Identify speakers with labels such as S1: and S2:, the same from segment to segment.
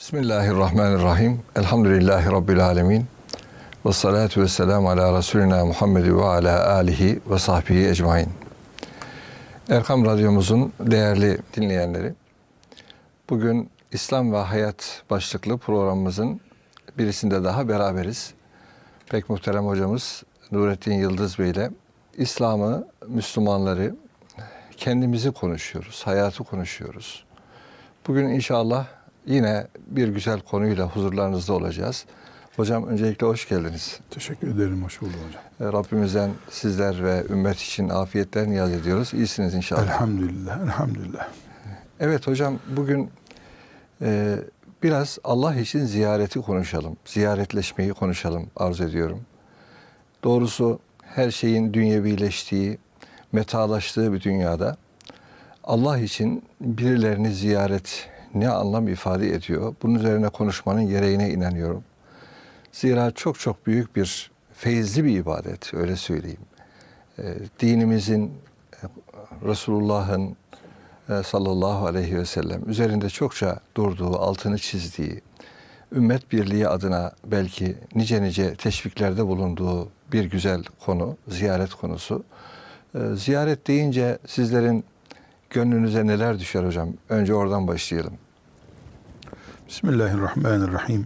S1: Bismillahirrahmanirrahim. Elhamdülillahi Rabbil alemin. Ve salatu ve selamu ala Resulina Muhammed ve ala alihi ve sahbihi ecmain. Erkam Radyomuzun değerli dinleyenleri, bugün İslam ve Hayat başlıklı programımızın birisinde daha beraberiz. Pek muhterem hocamız Nurettin Yıldız Bey ile İslam'ı, Müslümanları, kendimizi konuşuyoruz, hayatı konuşuyoruz. Bugün inşallah yine bir güzel konuyla huzurlarınızda olacağız. Hocam öncelikle hoş geldiniz.
S2: Teşekkür ederim, hoş bulduk hocam.
S1: Rabbimizden sizler ve ümmet için afiyetler niyaz ediyoruz. İyisiniz inşallah.
S2: Elhamdülillah, elhamdülillah.
S1: Evet hocam, bugün biraz Allah için ziyareti konuşalım. Ziyaretleşmeyi konuşalım arzu ediyorum. Doğrusu her şeyin dünyevileştiği, metalaştığı bir dünyada Allah için birilerini ziyaret ne anlam ifade ediyor? Bunun üzerine konuşmanın gereğine inanıyorum. Zira çok çok büyük bir feyizli bir ibadet, öyle söyleyeyim. Dinimizin, Resulullah'ın sallallahu aleyhi ve sellem üzerinde çokça durduğu, altını çizdiği, ümmet birliği adına belki nice nice teşviklerde bulunduğu bir güzel konu, ziyaret konusu. Ziyaret deyince sizlerin gönlünüze neler düşer hocam? Önce oradan başlayalım.
S2: Bismillahirrahmanirrahim.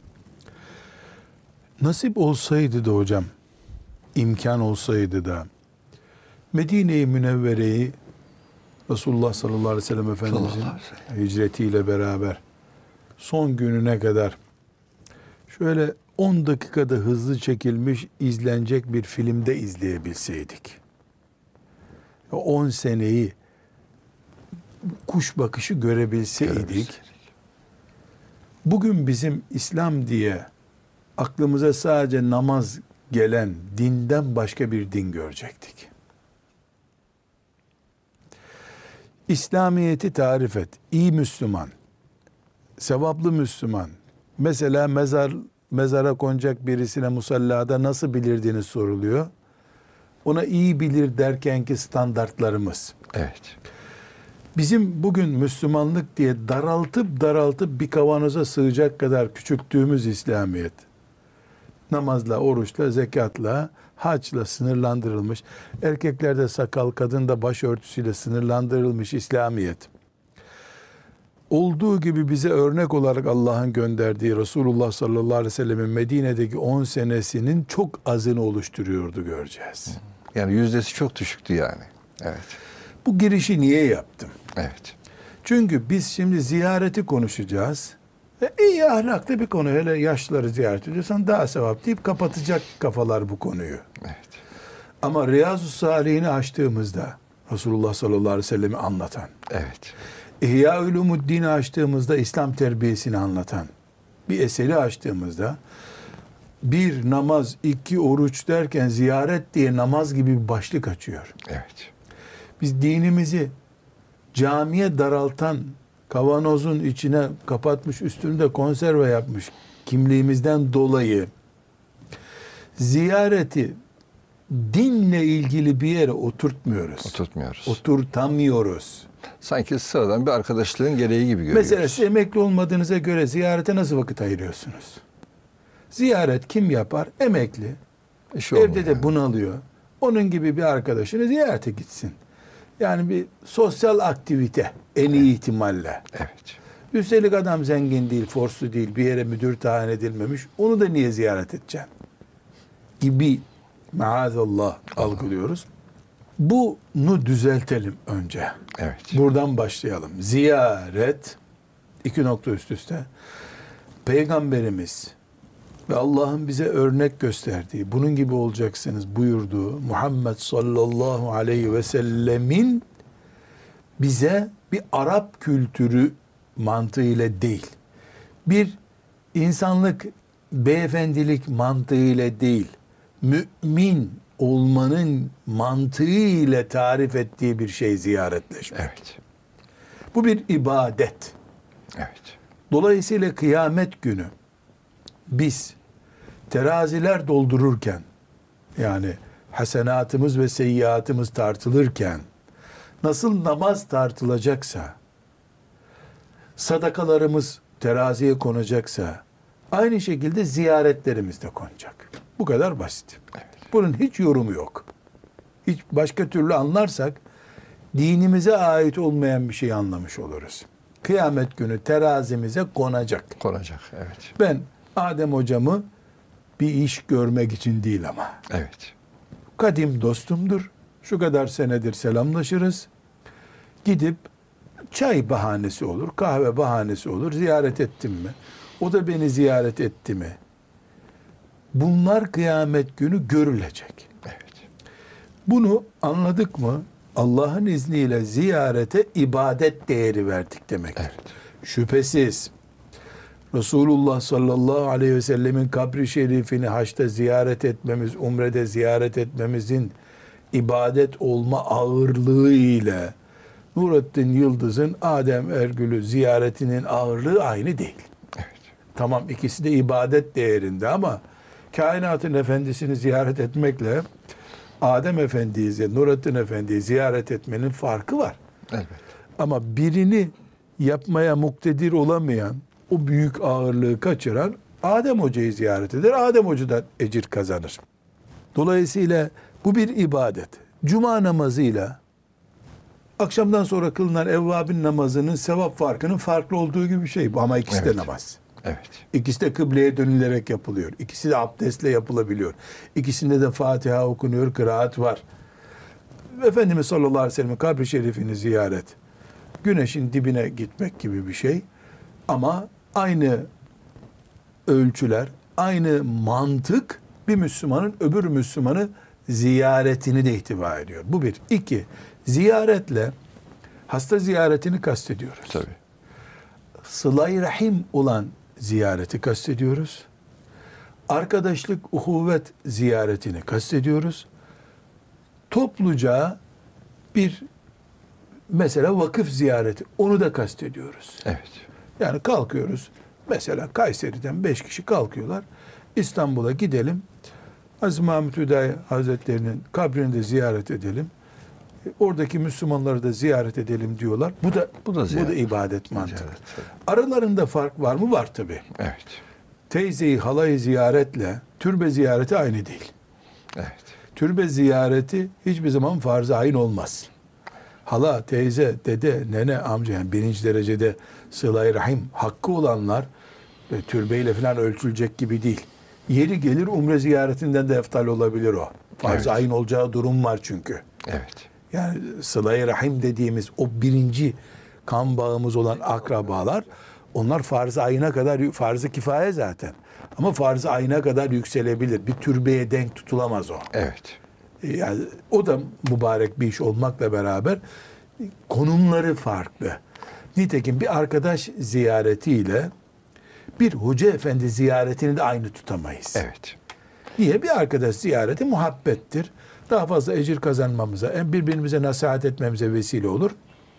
S2: Nasip olsaydı da hocam, imkan olsaydı da Medine-i Münevvere'yi Resulullah sallallahu aleyhi ve sellem Efendimizin hicretiyle beraber son gününe kadar şöyle 10 dakikada hızlı çekilmiş, izlenecek bir filmde izleyebilseydik. 10 seneyi kuş bakışı görebilseydik, bugün bizim İslam diye aklımıza sadece namaz gelen dinden başka bir din görecektik. İslamiyet'i tarif et. İyi Müslüman, sevaplı Müslüman. Mesela mezara konacak birisine musallada nasıl bilirdiğini soruluyor. Ona iyi bilir derkenki standartlarımız.
S1: Evet.
S2: Bizim bugün Müslümanlık diye daraltıp bir kavanoza sığacak kadar küçülttüğümüz İslamiyet, namazla, oruçla, zekatla, haçla sınırlandırılmış, erkeklerde sakal, kadında başörtüsüyle sınırlandırılmış İslamiyet, olduğu gibi bize örnek olarak Allah'ın gönderdiği Resulullah sallallahu aleyhi ve sellemin Medine'deki 10 senesinin çok azını oluşturuyordu, göreceğiz.
S1: Yani yüzdesi çok düşüktü yani. Evet.
S2: Bu girişi niye yaptım?
S1: Evet.
S2: Çünkü biz şimdi ziyareti konuşacağız. İyi ahlaklı bir konu. Hele yaşlıları ziyaret ediyorsan daha sevap deyip kapatacak kafalar bu konuyu.
S1: Evet.
S2: Ama Riyazu Salihini açtığımızda Resulullah sallallahu aleyhi ve sellem'i anlatan,
S1: Evet.
S2: İhya Ulumuddin'i açtığımızda İslam terbiyesini anlatan bir eseri açtığımızda, bir namaz, 2 oruç derken ziyaret diye namaz gibi bir başlık açıyor.
S1: Evet.
S2: Biz dinimizi camiye daraltan, kavanozun içine kapatmış, üstünde konserve yapmış kimliğimizden dolayı ziyareti dinle ilgili bir yere oturtmuyoruz. Oturtamıyoruz.
S1: Sanki sıradan bir arkadaşlığın gereği gibi görüyoruz.
S2: Mesela siz emekli olmadığınıza göre ziyarete nasıl vakit ayırıyorsunuz? Ziyaret kim yapar? Emekli. Evde de bunalıyor. Onun gibi bir arkadaşını ziyarete gitsin. Yani bir sosyal aktivite en iyi ihtimalle.
S1: Evet.
S2: Üstelik adam zengin değil, forslu değil, bir yere müdür tayin edilmemiş. Onu da niye ziyaret edeceksin? Gibi maazallah algılıyoruz. Bunu düzeltelim önce.
S1: Evet.
S2: Buradan başlayalım. Ziyaret, 2 nokta üst üste. Peygamberimiz ve Allah'ın bize örnek gösterdiği, bunun gibi olacaksınız buyurduğu Muhammed sallallahu aleyhi ve sellemin bize bir Arap kültürü mantığıyla değil, bir insanlık, beyefendilik mantığıyla değil, mümin olmanın mantığıyla tarif ettiği bir şey ziyaretleşmek.
S1: Evet.
S2: Bu bir ibadet.
S1: Evet.
S2: Dolayısıyla kıyamet günü biz teraziler doldururken, yani hasenatımız ve seyyiatımız tartılırken, nasıl namaz tartılacaksa, sadakalarımız teraziye konacaksa aynı şekilde ziyaretlerimiz de konacak. Bu kadar basit.
S1: Evet.
S2: Bunun hiç yorumu yok. Hiç başka türlü anlarsak dinimize ait olmayan bir şey anlamış oluruz. Kıyamet günü terazimize konacak.
S1: Konacak, evet.
S2: Ben Adem hocamı bir iş görmek için değil ama.
S1: Evet.
S2: Kadim dostumdur. Şu kadar senedir selamlaşırız. Gidip çay bahanesi olur, kahve bahanesi olur. Ziyaret ettim mi? O da beni ziyaret etti mi? Bunlar kıyamet günü görülecek.
S1: Evet.
S2: Bunu anladık mı? Allah'ın izniyle ziyarete ibadet değeri verdik demektir.
S1: Evet.
S2: Şüphesiz Resulullah sallallahu aleyhi ve sellemin kabri şerifini haçta ziyaret etmemiz, umrede ziyaret etmemizin ibadet olma ağırlığı ile Nurettin Yıldız'ın Adem Ergül'ü ziyaretinin ağırlığı aynı değil.
S1: Evet.
S2: Tamam, ikisi de ibadet değerinde ama kainatın efendisini ziyaret etmekle Adem Efendi'yi, Nurettin Efendi'yi ziyaret etmenin farkı var.
S1: Evet.
S2: Ama birini yapmaya muktedir olamayan, o büyük ağırlığı kaçıran Adem Hoca'yı ziyaret eder. Adem Hoca'dan ecir kazanır. Dolayısıyla bu bir ibadet. Cuma namazıyla akşamdan sonra kılınan evvabin namazının sevap farkının farklı olduğu gibi bir şey bu. Ama ikisi de namaz.
S1: Evet.
S2: İkisi de kıbleye dönülerek yapılıyor. İkisi de abdestle yapılabiliyor. İkisinde de Fatiha okunuyor, kıraat var. Efendimiz sallallahu aleyhi ve sellem'in kabri şerifini ziyaret, güneşin dibine gitmek gibi bir şey. Ama aynı ölçüler, aynı mantık bir Müslümanın öbür Müslümanı ziyaretini de ihtiva ediyor. Bu bir. İki, ziyaretle hasta ziyaretini kastediyoruz.
S1: Tabii.
S2: Sıla-i rahim olan ziyareti kastediyoruz. Arkadaşlık, uhuvvet ziyaretini kastediyoruz. Topluca bir mesela vakıf ziyareti, onu da kastediyoruz.
S1: Evet.
S2: Yani kalkıyoruz. Mesela Kayseri'den 5 kişi kalkıyorlar. İstanbul'a gidelim. Aziz Mahmud Hüdayi Hazretleri'nin kabrini de ziyaret edelim. Oradaki Müslümanları da ziyaret edelim diyorlar. Bu da ibadet mantığı.
S1: Ziyaret, tabii.
S2: Aralarında fark var mı? Var tabii.
S1: Evet.
S2: Teyzeyi, halayı ziyaretle türbe ziyareti aynı değil.
S1: Evet.
S2: Türbe ziyareti hiçbir zaman farz-ı ayn olmaz. Hala, teyze, dede, nene, amca, yani birinci derecede sıla-i rahim hakkı olanlar türbeyle falan ölçülecek gibi değil. Yeri gelir umre ziyaretinden de eftal olabilir o. Farz-ı ayn olacağı durum var çünkü.
S1: Evet.
S2: Yani sıla-i rahim dediğimiz o birinci kan bağımız olan akrabalar, onlar farz-ı ayına kadar, farz-ı kifaye zaten. Ama farz-ı ayına kadar yükselebilir. Bir türbeye denk tutulamaz o.
S1: Evet.
S2: Yani o da mübarek bir iş olmakla beraber konumları farklı. Nitekim bir arkadaş ziyaretiyle bir hoca efendi ziyaretini de aynı tutamayız.
S1: Evet.
S2: Niye? Bir arkadaş ziyareti muhabbettir. Daha fazla ecir kazanmamıza, birbirimize nasihat etmemize vesile olur.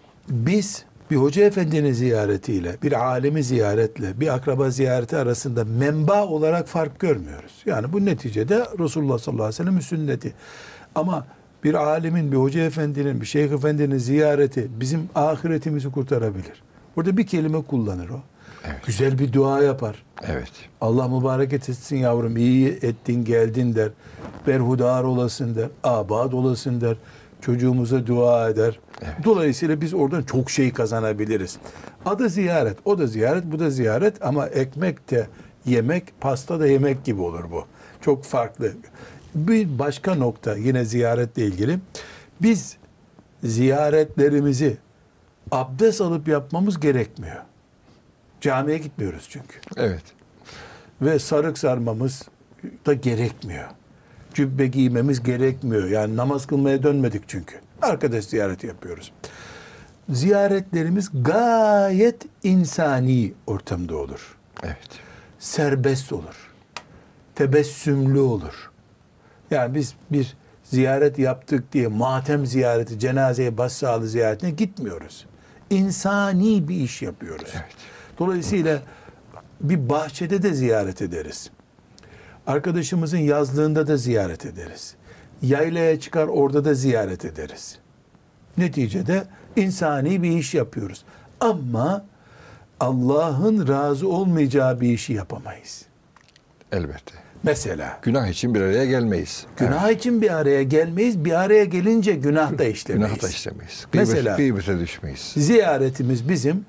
S2: Biz bir hoca efendinin ziyaretiyle, bir alemi ziyaretle, bir akraba ziyareti arasında menba olarak fark görmüyoruz. Yani bu neticede Resulullah sallallahu aleyhi ve sellem'in sünneti. Ama bir alemin, bir hoca efendinin, bir şeyh efendinin ziyareti bizim ahiretimizi kurtarabilir. Burada bir kelime kullanır o.
S1: Evet.
S2: Güzel bir dua yapar.
S1: Evet.
S2: Allah mübarek etsin yavrum, iyi ettin geldin der. Berhudar olasın der. Abad olasın der. Çocuğumuza dua eder.
S1: Evet.
S2: Dolayısıyla biz oradan çok şey kazanabiliriz. Adı ziyaret, o da ziyaret, bu da ziyaret ama ekmek de yemek, pasta da yemek gibi olur bu. Çok farklı. Bir başka nokta yine ziyaretle ilgili. Biz ziyaretlerimizi abdest alıp yapmamız gerekmiyor. Camiye gitmiyoruz çünkü.
S1: Evet.
S2: Ve sarık sarmamız da gerekmiyor. Cübbe giymemiz gerekmiyor. Yani namaz kılmaya dönmedik çünkü. Arkadaş ziyareti yapıyoruz. Ziyaretlerimiz gayet insani ortamda olur.
S1: Evet.
S2: Serbest olur. Tebessümlü olur. Yani biz bir ziyaret yaptık diye matem ziyareti, cenazeye başsağlığı ziyaretine gitmiyoruz. İnsani bir iş yapıyoruz.
S1: Evet.
S2: Dolayısıyla bir bahçede de ziyaret ederiz. Arkadaşımızın yazlığında da ziyaret ederiz. Yaylaya çıkar orada da ziyaret ederiz. Neticede insani bir iş yapıyoruz. Ama Allah'ın razı olmayacağı bir işi yapamayız.
S1: Elbette.
S2: Mesela.
S1: Günah için bir araya gelmeyiz.
S2: Günah için bir araya gelmeyiz. Bir araya gelince günah da işlemeyiz.
S1: Günah da işlemeyiz.
S2: Mesela
S1: gıybete düşmeyiz.
S2: Ziyaretimiz bizim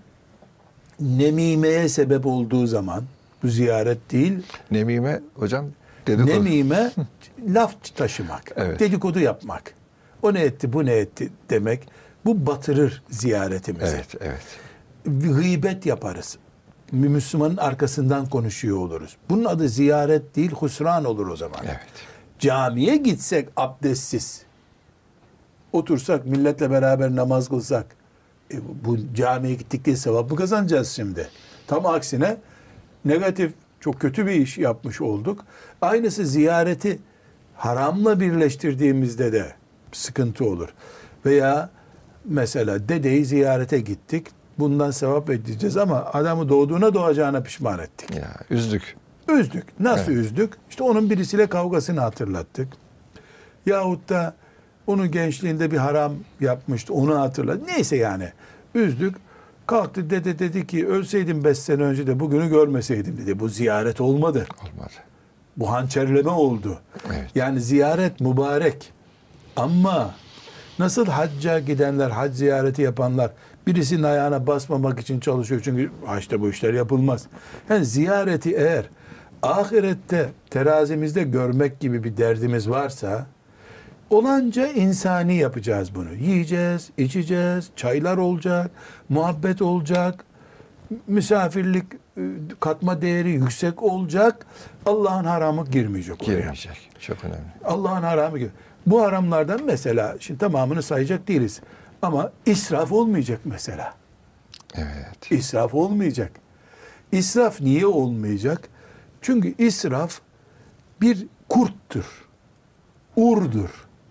S2: nemimeye sebep olduğu zaman, bu ziyaret değil.
S1: Nemime hocam dedikodu.
S2: Nemime laf taşımak,
S1: Evet.
S2: dedikodu yapmak. O ne etti, bu ne etti demek. Bu batırır ziyaretimizi.
S1: Evet, evet.
S2: Gıybet yaparız. Müslümanın arkasından konuşuyor oluruz. Bunun adı ziyaret değil, husran olur o zaman.
S1: Evet.
S2: Camiye gitsek abdestsiz, otursak milletle beraber namaz kılsak, bu camiye gittik diye sevap mı kazanacağız şimdi? Tam aksine negatif, çok kötü bir iş yapmış olduk. Aynısı ziyareti haramla birleştirdiğimizde de sıkıntı olur. Veya mesela dedeyi ziyarete gittik. Bundan sevap edeceğiz ama adamı doğduğuna doğacağına pişman ettik.
S1: Ya üzdük.
S2: Üzdük. Nasıl
S1: Evet.
S2: üzdük? İşte onun birisiyle kavgasını hatırlattık. Yahut da onun gençliğinde bir haram yapmıştı. Onu hatırladık. Neyse yani. Üzdük. Kalktı dede dedi ki ölseydim 5 sene önce de bugünü görmeseydim dedi. Bu ziyaret olmadı.
S1: Olmadı.
S2: Bu hançerleme oldu.
S1: Evet.
S2: Yani ziyaret mübarek. Ama nasıl hacca gidenler, hac ziyareti yapanlar birisinin ayağına basmamak için çalışıyor. Çünkü haçta bu işler yapılmaz. Yani ziyareti eğer ahirette terazimizde görmek gibi bir derdimiz varsa olanca insani yapacağız bunu. Yiyeceğiz, içeceğiz, çaylar olacak, muhabbet olacak, misafirlik katma değeri yüksek olacak. Allah'ın haramı girmeyecek oraya.
S1: Girmeyecek. Çok önemli.
S2: Allah'ın haramı gibi. Bu haramlardan mesela, şimdi tamamını sayacak değiliz. Ama israf olmayacak mesela.
S1: Evet.
S2: İsraf olmayacak. İsraf niye olmayacak? Çünkü israf bir kurttur. Urdur.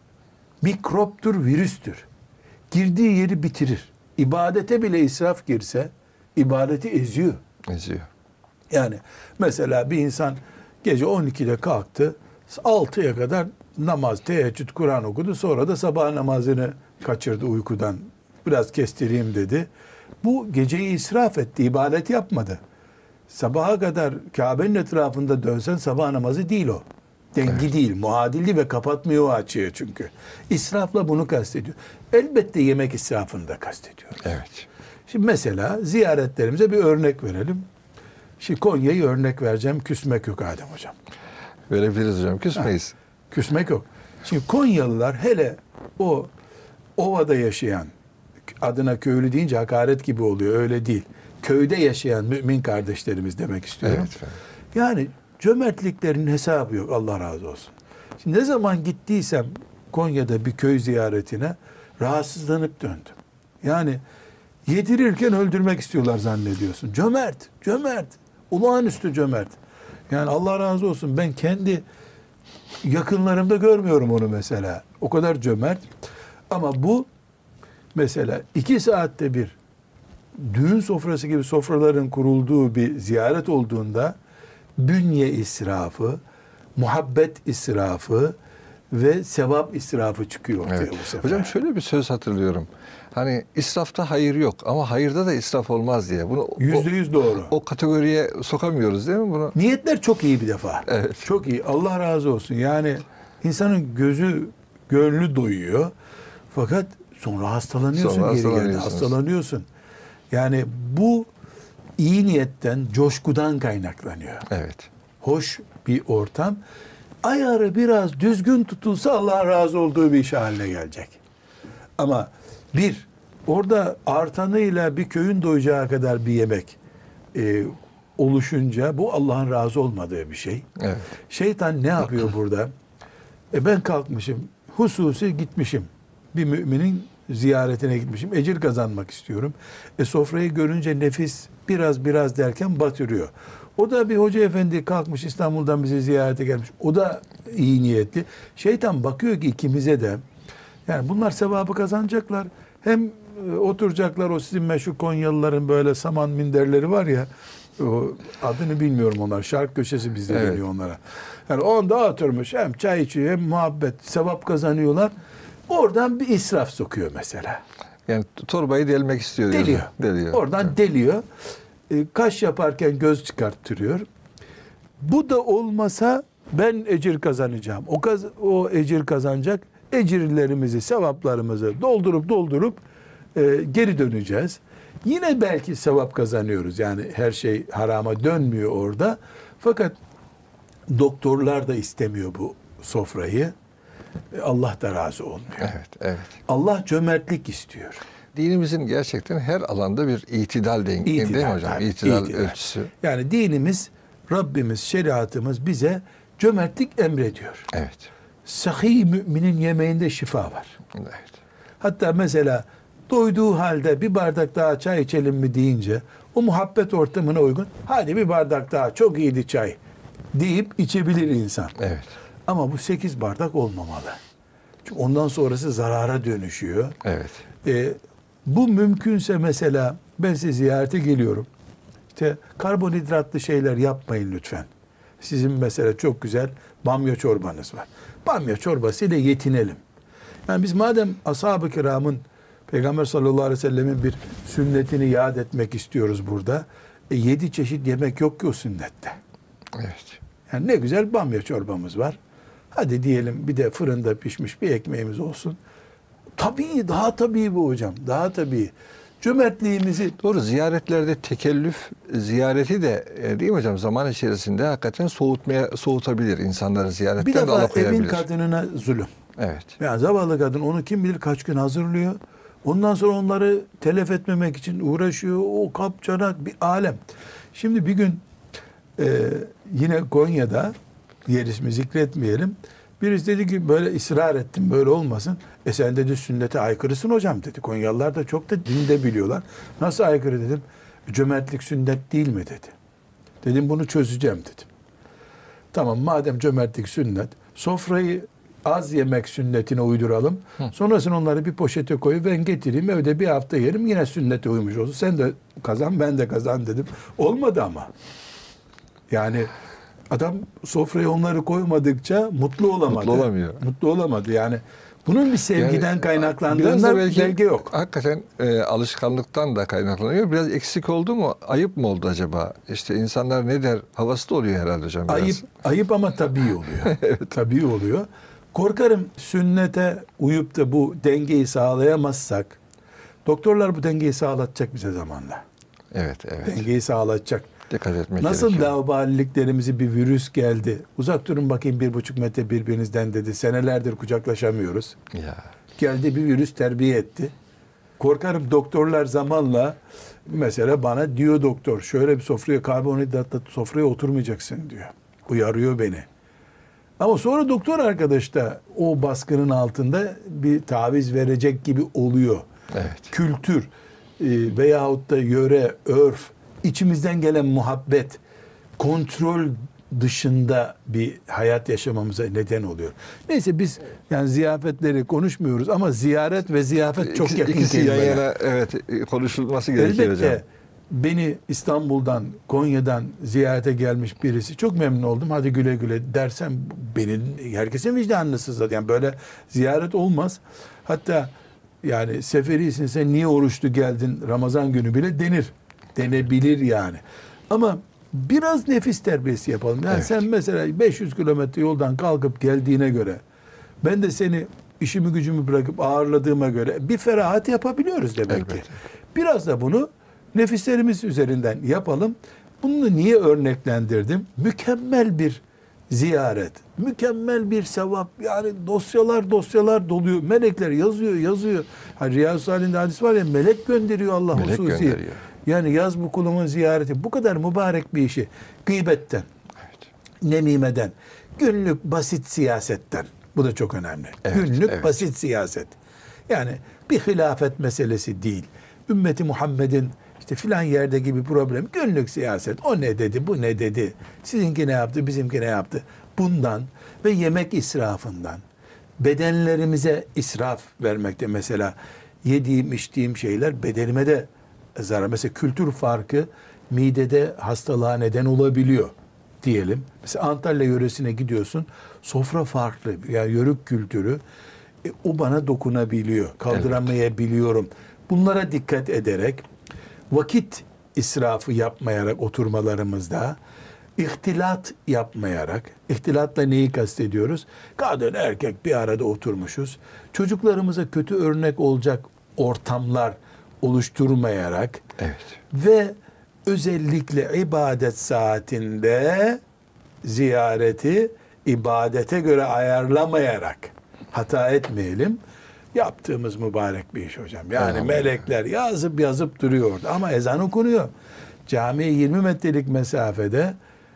S2: Mikroptur, virüstür. Girdiği yeri bitirir. İbadete bile israf girse, ibadeti eziyor.
S1: Eziyor.
S2: Yani mesela bir insan gece 12'de kalktı, 6'ya kadar namaz, teheccüd, Kur'an okudu. Sonra da sabah namazını kaçırdı uykudan. Biraz kestireyim dedi. Bu geceyi israf etti, ibadet yapmadı. Sabaha kadar Kabe'nin etrafında dönsen sabah namazı değil o. Dengi değil, muadildi ve kapatmıyor o açığı çünkü. İsrafla bunu kastediyor. Elbette yemek israfını da kastediyor.
S1: Evet.
S2: Şimdi mesela ziyaretlerimize bir örnek verelim. Şimdi Konya'yı örnek vereceğim. Küsmek yok Adem hocam.
S1: Verebiliriz hocam. Küsmeyiz.
S2: Küsmek yok. Şimdi Konyalılar hele o ovada yaşayan, adına köylü deyince hakaret gibi oluyor, öyle değil. Köyde yaşayan mümin kardeşlerimiz demek istiyorum.
S1: Evet efendim.
S2: Yani cömertliklerinin hesabı yok, Allah razı olsun. Şimdi ne zaman gittiysem Konya'da bir köy ziyaretine rahatsızlanıp döndüm. Yani yedirirken öldürmek istiyorlar zannediyorsun. Cömert, cömert, olağanüstü cömert. Yani Allah razı olsun, ben kendi yakınlarımda görmüyorum onu mesela. O kadar cömert. Ama bu mesela 2 saatte bir düğün sofrası gibi sofraların kurulduğu bir ziyaret olduğunda bünye israfı, muhabbet israfı ve sevap israfı çıkıyor ortaya
S1: Evet.
S2: bu sefer.
S1: Hocam şöyle bir söz hatırlıyorum. Hani israfta hayır yok ama hayırda da israf olmaz diye. Bunu
S2: %100 doğru.
S1: O kategoriye sokamıyoruz değil mi bunu?
S2: Niyetler çok iyi bir defa.
S1: Evet.
S2: Çok iyi. Allah razı olsun. Yani insanın gözü, gönlü doyuyor. Fakat sonra hastalanıyorsun,
S1: Sonra
S2: geri geldi.
S1: hastalanıyorsunuz.
S2: Hastalanıyorsun. Yani bu iyi niyetten, coşkudan kaynaklanıyor.
S1: Evet.
S2: Hoş bir ortam. Ayarı biraz düzgün tutulsa Allah razı olduğu bir iş haline gelecek. Ama orada artanıyla bir köyün doyacağı kadar bir yemek oluşunca bu Allah'ın razı olmadığı bir şey.
S1: Evet.
S2: Şeytan ne yapıyor burada? Ben kalkmışım, hususi gitmişim. Bir müminin ziyaretine gitmişim. Ecir kazanmak istiyorum. Sofrayı görünce nefis biraz derken batırıyor. O da bir hoca efendi kalkmış İstanbul'dan bizi ziyarete gelmiş. O da iyi niyetli. Şeytan bakıyor ki ikimize de yani bunlar sevabı kazanacaklar. Hem oturacaklar o sizin meşhur Konyalıların böyle saman minderleri var ya, o adını bilmiyorum onlar. Şark köşesi bizde
S1: Evet.
S2: deniyor onlara. Yani onda oturmuş hem çay içiyor hem muhabbet, sevap kazanıyorlar. Oradan bir israf sokuyor mesela.
S1: Yani torbayı delmek istiyor diyorsun.
S2: Deliyor.
S1: Deliyor.
S2: Oradan
S1: Evet.
S2: deliyor. kaş yaparken göz çıkarttırıyor. Bu da olmasa ben ecir kazanacağım. O ecir kazanacak. Ecirlerimizi, sevaplarımızı doldurup geri döneceğiz. Yine belki sevap kazanıyoruz. Yani her şey harama dönmüyor orada. Fakat doktorlar da istemiyor bu sofrayı. Allah da razı olmuyor.
S1: Evet, evet.
S2: Allah cömertlik istiyor.
S1: Dinimizin gerçekten her alanda bir itidal değil mi hocam?
S2: Tabii,
S1: İtidal ölçüsü.
S2: Yani dinimiz, Rabbimiz, şeriatımız bize cömertlik emrediyor.
S1: Evet.
S2: Sahih müminin yemeğinde şifa var.
S1: Evet.
S2: Hatta mesela doyduğu halde bir bardak daha çay içelim mi deyince o muhabbet ortamına uygun hadi bir bardak daha çok iyiydi çay deyip içebilir insan.
S1: Evet.
S2: Ama bu 8 bardak olmamalı. Çünkü ondan sonrası zarara dönüşüyor.
S1: Evet.
S2: Bu mümkünse mesela ben size ziyarete geliyorum. İşte karbonhidratlı şeyler yapmayın lütfen. Sizin mesela çok güzel bamya çorbanız var. Bamya çorbasıyla yetinelim. Yani biz madem ashab-ı kiramın Peygamber sallallahu aleyhi ve sellemin bir sünnetini yad etmek istiyoruz burada. 7 çeşit yemek yok ki o sünnette.
S1: Evet.
S2: Yani ne güzel bamya çorbamız var. Hadi diyelim bir de fırında pişmiş bir ekmeğimiz olsun. Tabii, daha tabii bu hocam. Daha tabii. Cömertliğimizi...
S1: Doğru, ziyaretlerde tekellüf ziyareti de değil mi hocam, zaman içerisinde hakikaten soğutabilir insanları,
S2: Bir
S1: ziyaretten
S2: defa
S1: alıkoyabilir.
S2: evin kadınına zulüm.
S1: Evet.
S2: Yani zavallı kadın onu kim bilir kaç gün hazırlıyor. Ondan sonra onları telef etmemek için uğraşıyor. O kapçanak bir alem. Şimdi bir gün yine Konya'da, yer ismi zikretmeyelim. Birisi dedi ki böyle ısrar ettim, böyle olmasın. Sen dedi sünnete aykırısın hocam dedi. Konyalılar da çok da dinde biliyorlar. Nasıl aykırı dedim. Cömertlik sünnet değil mi dedi. Dedim bunu çözeceğim dedim. Tamam, madem cömertlik sünnet, sofrayı az yemek sünnetine uyduralım. Sonrasında onları bir poşete koyup ben getireyim, evde bir hafta yerim, yine sünnete uymuş olsun. Sen de kazan, ben de kazan dedim. Olmadı ama. Yani adam sofraya onları koymadıkça mutlu olamadı.
S1: Mutlu olamıyor.
S2: Mutlu olamadı. Yani bunun bir sevgiden
S1: Yani
S2: kaynaklandığında belge yok.
S1: Hakikaten alışkanlıktan da kaynaklanıyor. Biraz eksik oldu mu? Ayıp mı oldu acaba? İşte insanlar ne der? Havası da oluyor herhalde hocam biraz.
S2: Ayıp ama tabii oluyor. Evet. Tabii oluyor. Korkarım sünnete uyup da bu dengeyi sağlayamazsak, doktorlar bu dengeyi sağlatacak bize zamanla.
S1: Evet, evet.
S2: Dengeyi sağlatacak.
S1: Dikkat etmek
S2: Nasıl
S1: gerekiyor.
S2: laubaliliklerimizi bir virüs geldi. Uzak durun bakayım 1,5 metre birbirinizden dedi. Senelerdir kucaklaşamıyoruz.
S1: Ya.
S2: Geldi bir virüs terbiye etti. Korkarım doktorlar zamanla mesela bana diyor doktor şöyle bir sofraya karbonhidratlı sofraya oturmayacaksın diyor. Uyarıyor beni. Ama sonra doktor arkadaş da o baskının altında bir taviz verecek gibi oluyor.
S1: Evet.
S2: Kültür veyahut da yöre, örf, içimizden gelen muhabbet, kontrol dışında bir hayat yaşamamıza neden oluyor. Neyse biz yani ziyafetleri konuşmuyoruz ama ziyaret ve ziyafet çok yakın
S1: İkisi yan
S2: kelimeler.
S1: yana, evet, konuşulması gerekiyor
S2: Elbette
S1: hocam.
S2: beni İstanbul'dan, Konya'dan ziyarete gelmiş birisi çok memnun oldum. Hadi güle güle dersem herkesin vicdanını sızladı. Yani böyle ziyaret olmaz. Hatta yani seferisin sen niye oruçlu geldin Ramazan günü bile denir. Denebilir yani. Ama biraz nefis terbiyesi yapalım. Yani
S1: evet.
S2: Sen mesela 500 kilometre yoldan kalkıp geldiğine göre ben de seni işimi gücümü bırakıp ağırladığıma göre bir ferahat yapabiliyoruz demek ki. Biraz da bunu nefislerimiz üzerinden yapalım. Bunu niye örneklendirdim? Mükemmel bir ziyaret, mükemmel bir sevap. Yani dosyalar doluyor. Melekler yazıyor. Hani Riyazu Salih'in hadis var ya, melek gönderiyor Allah
S1: melek
S2: hususi.
S1: Gönderiyor.
S2: Yani yaz bu kulumun ziyareti. Bu kadar mübarek bir işi gıybetten, nemimeden, günlük basit siyasetten. Bu da çok önemli.
S1: Evet,
S2: Günlük basit siyaset. Yani bir hilafet meselesi değil. Ümmeti Muhammed'in işte filan yerde gibi problem. Günlük siyaset. O ne dedi, bu ne dedi. Sizinki ne yaptı, bizimki ne yaptı. Bundan ve yemek israfından, bedenlerimize israf vermekte mesela yediğim, içtiğim şeyler bedenime de zarar. Mesela kültür farkı midede hastalığa neden olabiliyor diyelim. Mesela Antalya yöresine gidiyorsun. Sofra farklı. Yani yörük kültürü o bana dokunabiliyor. Kaldıramayabiliyorum. Bunlara dikkat ederek vakit israfı yapmayarak oturmalarımızda, ihtilat yapmayarak, ihtilatla neyi kastediyoruz? Kadın erkek bir arada oturmuşuz. Çocuklarımıza kötü örnek olacak ortamlar oluşturmayarak ve özellikle ibadet saatinde ziyareti ibadete göre ayarlamayarak hata etmeyelim. Yaptığımız mübarek bir iş hocam. Yani melekler yazıp duruyordu ama ezan okunuyor. Camiye 20 metrelik mesafede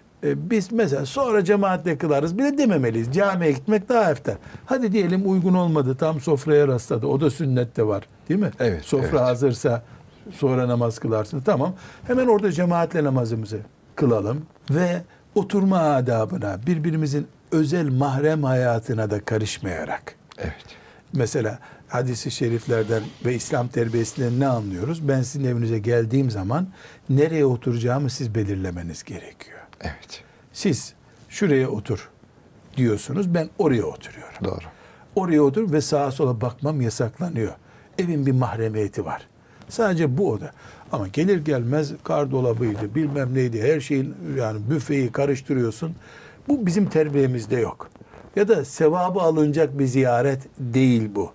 S2: biz mesela sonra cemaatle kılarız bile dememeliyiz. Camiye gitmek daha eftar. Hadi diyelim uygun olmadı, tam sofraya rastladı. O da sünnette var, değil mi?
S1: Evet.
S2: Sofra hazırsa sonra namaz kılarsın. Tamam. Hemen orada cemaatle namazımızı kılalım ve oturma adabına, birbirimizin özel mahrem hayatına da karışmayarak.
S1: Evet.
S2: Mesela hadis-i şeriflerden ve İslam terbiyesinden ne anlıyoruz? Ben sizin evinize geldiğim zaman nereye oturacağımı siz belirlemeniz gerekiyor.
S1: Evet.
S2: Siz şuraya otur diyorsunuz, ben oraya oturuyorum.
S1: Doğru.
S2: Oraya otur ve sağa sola bakmam yasaklanıyor. Evin bir mahremiyeti var. Sadece bu oda. Ama gelir gelmez gardolabıydı, bilmem neydi, her şeyin yani büfeyi karıştırıyorsun. Bu bizim terbiyemizde yok. Ya da sevabı alınacak bir ziyaret değil bu.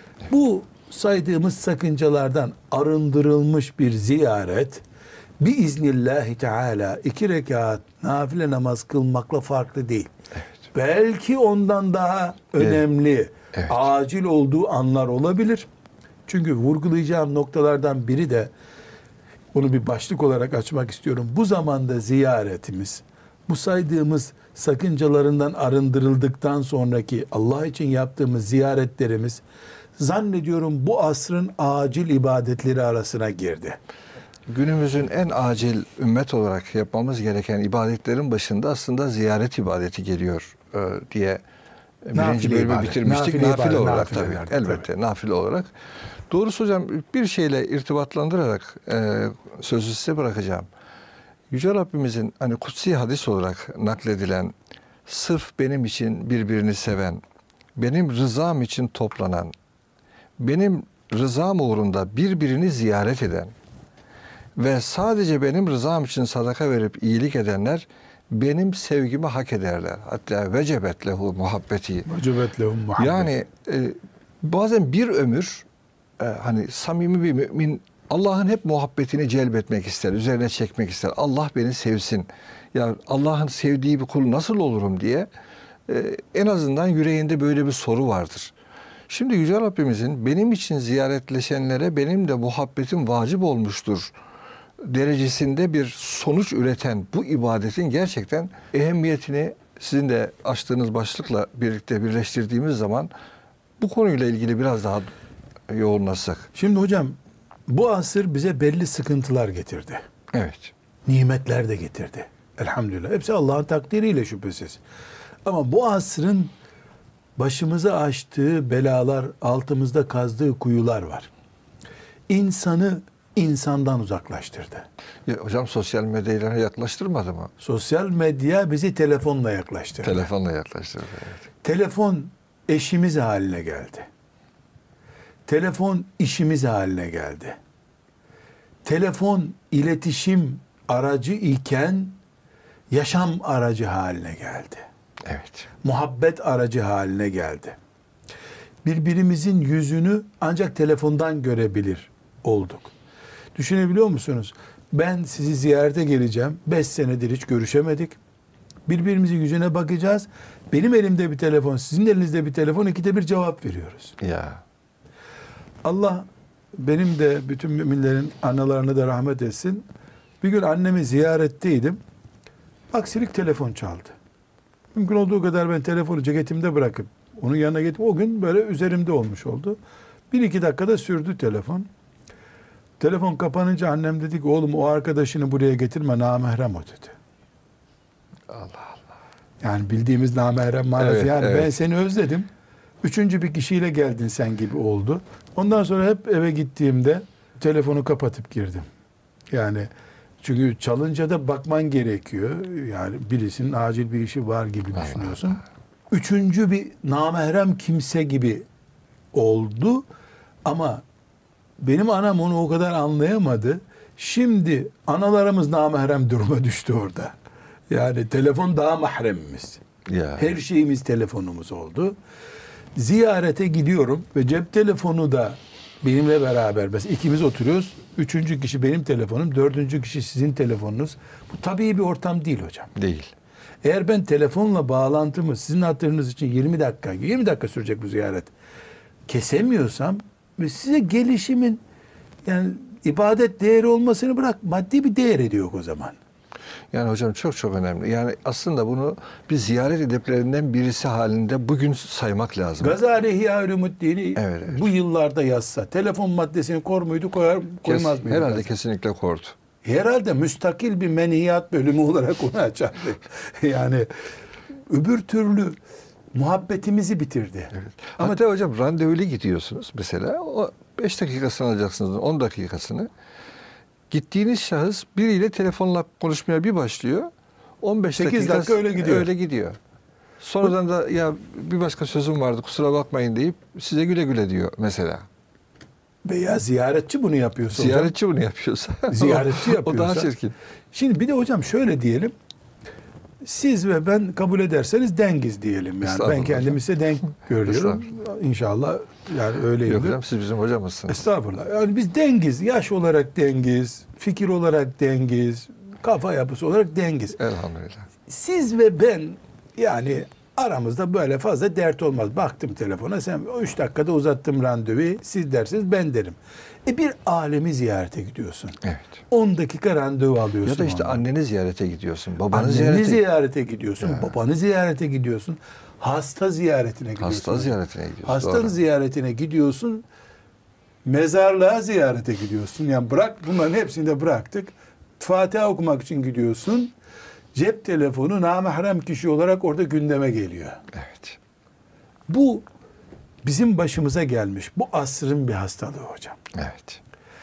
S2: Bu saydığımız sakıncalardan arındırılmış bir ziyaret biiznillahü teala 2 rekat nafile namaz kılmakla farklı değil.
S1: Evet.
S2: Belki ondan daha önemli, acil olduğu anlar olabilir. Çünkü vurgulayacağım noktalardan biri de, bunu bir başlık olarak açmak istiyorum. Bu zamanda ziyaretimiz, bu saydığımız sakıncalarından arındırıldıktan sonraki Allah için yaptığımız ziyaretlerimiz, zannediyorum bu asrın acil ibadetleri arasına girdi.
S1: Günümüzün en acil ümmet olarak yapmamız gereken ibadetlerin başında aslında ziyaret ibadeti geliyor diye birinci bölümü bitirmiştik. Nafile olarak tabii. Elbette nafile olarak. Doğrusu hocam bir şeyle irtibatlandırarak sözü size bırakacağım. Yüce Rabbimizin hani kutsi hadis olarak nakledilen, sırf benim için birbirini seven, benim rızam için toplanan, benim rızam uğrunda birbirini ziyaret eden ve sadece benim rızam için sadaka verip iyilik edenler benim sevgimi hak ederler. Hatta vecebet lehu muhabbeti.
S2: Vecebet lehu muhabbeti.
S1: Yani bazen bir ömür hani samimi bir mümin Allah'ın hep muhabbetini celbetmek ister, üzerine çekmek ister. Allah beni sevsin. Ya Allah'ın sevdiği bir kul nasıl olurum diye en azından yüreğinde böyle bir soru vardır. Şimdi Yüce Rabbimizin benim için ziyaretleşenlere benim de muhabbetim vacip olmuştur derecesinde bir sonuç üreten bu ibadetin gerçekten ehemmiyetini sizin de açtığınız başlıkla birlikte birleştirdiğimiz zaman bu konuyla ilgili biraz daha yoğunlaşsak.
S2: Şimdi hocam bu asır bize belli sıkıntılar getirdi.
S1: Evet.
S2: Nimetler de getirdi. Elhamdülillah. Hepsi Allah'ın takdiriyle şüphesiz. Ama bu asrın başımıza açtığı belalar, altımızda kazdığı kuyular var. İnsanı insandan uzaklaştırdı.
S1: Ya hocam sosyal medyayla yaklaştırmadı mı?
S2: Sosyal medya bizi telefonla yaklaştırdı.
S1: Telefonla yaklaştırdı. Evet.
S2: Telefon eşimiz haline geldi. Telefon işimiz haline geldi. Telefon iletişim aracı iken yaşam aracı haline geldi.
S1: Evet.
S2: Muhabbet aracı haline geldi. Birbirimizin yüzünü ancak telefondan görebilir olduk. Düşünebiliyor musunuz? Ben sizi ziyarete geleceğim. 5 senedir hiç görüşemedik. Birbirimizin yüzüne bakacağız. Benim elimde bir telefon, sizin elinizde bir telefon, ikide bir cevap veriyoruz.
S1: Ya.
S2: Allah benim de bütün müminlerin analarına da rahmet etsin. Bir gün annemi ziyaretteydim. Aksilik telefon çaldı. Mümkün olduğu kadar ben telefonu ceketimde bırakıp onun yanına gittim. O gün böyle üzerimde olmuş oldu. 1-2 dakikada sürdü telefon. Telefon kapanınca annem dedi ki oğlum o arkadaşını buraya getirme, namahrem o dedi.
S1: Allah Allah.
S2: Yani bildiğimiz namahrem manası.
S1: Evet,
S2: yani
S1: evet.
S2: ben seni özledim. 3. bir kişiyle geldin sen gibi oldu. Ondan sonra hep eve gittiğimde telefonu kapatıp girdim. Yani çünkü çalınca da bakman gerekiyor. Yani birisinin acil bir işi var gibi düşünüyorsun.
S1: Allah.
S2: 3. bir namahrem kimse gibi oldu. Ama benim anam onu o kadar anlayamadı. Şimdi analarımız namahrem duruma düştü orada. Yani telefon daha mahremimiz.
S1: Ya.
S2: Her şeyimiz telefonumuz oldu. Ziyarete gidiyorum ve cep telefonu da benimle beraber. Mesela ikimiz oturuyoruz. Üçüncü kişi benim telefonum, dördüncü kişi sizin telefonunuz. Bu tabii bir ortam değil hocam.
S1: Değil.
S2: Eğer ben telefonla bağlantımı sizin hatırınız için 20 dakika sürecek bu ziyaret kesemiyorsam ve size gelişimin yani ibadet değeri olmasını bırak, maddi bir değeri yok o zaman.
S1: Yani hocam çok çok önemli. Yani aslında bunu bir ziyaret edeplerinden birisi halinde bugün saymak lazım.
S2: Gazali İhya Ulumuddin'i
S1: Evet.
S2: bu yıllarda yazsa telefon maddesini kor muydu, koymaz mıydı?
S1: Herhalde kesinlikle kordu.
S2: Herhalde müstakil bir menhiyat bölümü olarak onu açardı. Yani öbür türlü muhabbetimizi bitirdi.
S1: Evet. Ama hatta hocam randevulu gidiyorsunuz mesela. O 5 dakikasını alacaksınız, 10 dakikasını. Gittiğiniz şahıs biriyle telefonla konuşmaya bir başlıyor. 15
S2: dakika öyle gidiyor.
S1: Sonradan da ya bir başka sözüm vardı kusura bakmayın deyip size güle güle diyor mesela.
S2: Veya ziyaretçi bunu yapıyorsa
S1: Ziyaretçi bunu yapıyorsa.
S2: Ziyaretçi yapıyorsa.
S1: O daha çirkin.
S2: Şimdi bir de hocam şöyle diyelim. Siz ve ben kabul ederseniz dengiz diyelim. Yani ben kendimi size denk görüyorum. İnşallah yani öyleyim.
S1: Yok hocam siz bizim hocamızsınız.
S2: Estağfurullah. Yani biz dengiz. Yaş olarak dengiz. Fikir olarak dengiz. Kafa yapısı olarak dengiz.
S1: Elhamdülillah.
S2: Siz ve ben yani aramızda böyle fazla dert olmaz. Baktım telefona sen 3 dakikada uzattım randevuyu. Siz dersiniz ben derim. Bir alemi ziyarete gidiyorsun.
S1: Evet.
S2: 10 dakika randevu alıyorsun.
S1: Ya da işte
S2: ondan.
S1: anneni ziyarete gidiyorsun. Babanı
S2: Anneni ziyarete gidiyorsun.
S1: Ya.
S2: Babanı ziyarete gidiyorsun. Hasta ziyaretine gidiyorsun.
S1: Hasta ziyaretine gidiyorsun.
S2: Hastanın
S1: Doğru.
S2: ziyaretine gidiyorsun. Mezarlığa ziyarete gidiyorsun. Yani bırak bunların hepsini de bıraktık. Fatiha okumak için gidiyorsun. Cep telefonu namahrem kişi olarak orada gündeme geliyor.
S1: Evet.
S2: Bu bizim başımıza gelmiş. Bu asrın bir hastalığı hocam.
S1: Evet.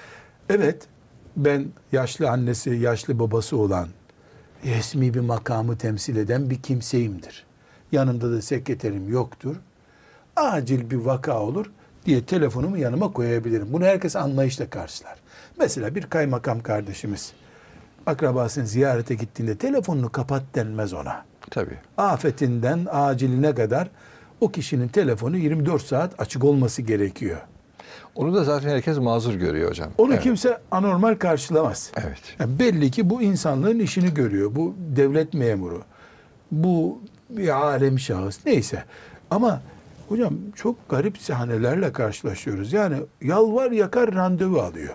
S2: Evet, ben yaşlı annesi, yaşlı babası olan, resmi bir makamı temsil eden bir kimseyimdir. Yanımda da sekreterim yoktur. Acil bir vaka olur diye telefonumu yanıma koyabilirim. Bunu herkes anlayışla karşılar. Mesela bir kaymakam kardeşimiz akrabasını ziyarete gittiğinde telefonunu kapat denmez ona.
S1: Tabii.
S2: Afetinden aciline kadar o kişinin telefonu 24 saat açık olması gerekiyor.
S1: Onu da zaten herkes mazur görüyor hocam.
S2: Onu
S1: Evet.
S2: kimse anormal karşılamaz.
S1: Evet.
S2: Yani belli ki bu insanlığın işini görüyor. Bu devlet memuru. Bu bir alem şahıs. Neyse. Ama hocam çok garip sahnelerle karşılaşıyoruz. Yani yalvar yakar randevu alıyor.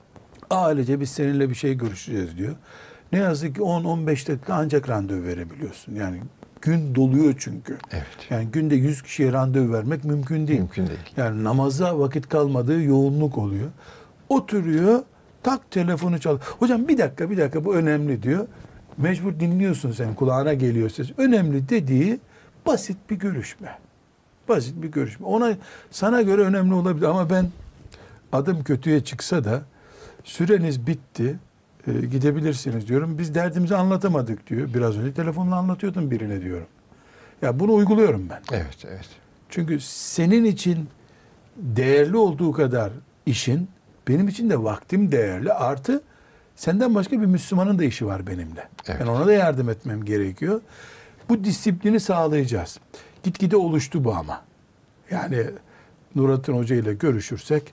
S2: Ailece biz seninle bir şey görüşeceğiz diyor. Ne yazık ki 10-15 dakika ancak randevu verebiliyorsun. Yani gün doluyor çünkü.
S1: Evet.
S2: Yani günde 100 kişiye randevu vermek mümkün değil.
S1: Mümkün değil.
S2: Yani namaza vakit kalmadığı yoğunluk oluyor. Oturuyor, tak telefonu çalıyor. Hocam bir dakika bu önemli diyor. Mecbur dinliyorsun sen, kulağına geliyor ses. Önemli dediği basit bir görüşme. Basit bir görüşme. Sana göre önemli olabilir ama ben adım kötüye çıksa da süreniz bitti, gidebilirsiniz diyorum. Biz derdimizi anlatamadık diyor. Biraz önce telefonla anlatıyordum birine diyorum. Ya bunu uyguluyorum ben.
S1: Evet, evet.
S2: Çünkü senin için değerli olduğu kadar işin, benim için de vaktim değerli. Artı senden başka bir Müslümanın da işi var benimle.
S1: Evet.
S2: Yani ona da yardım etmem gerekiyor. Bu disiplini sağlayacağız. Gitgide oluştu bu ama. Yani Nurattin Hoca ile görüşürsek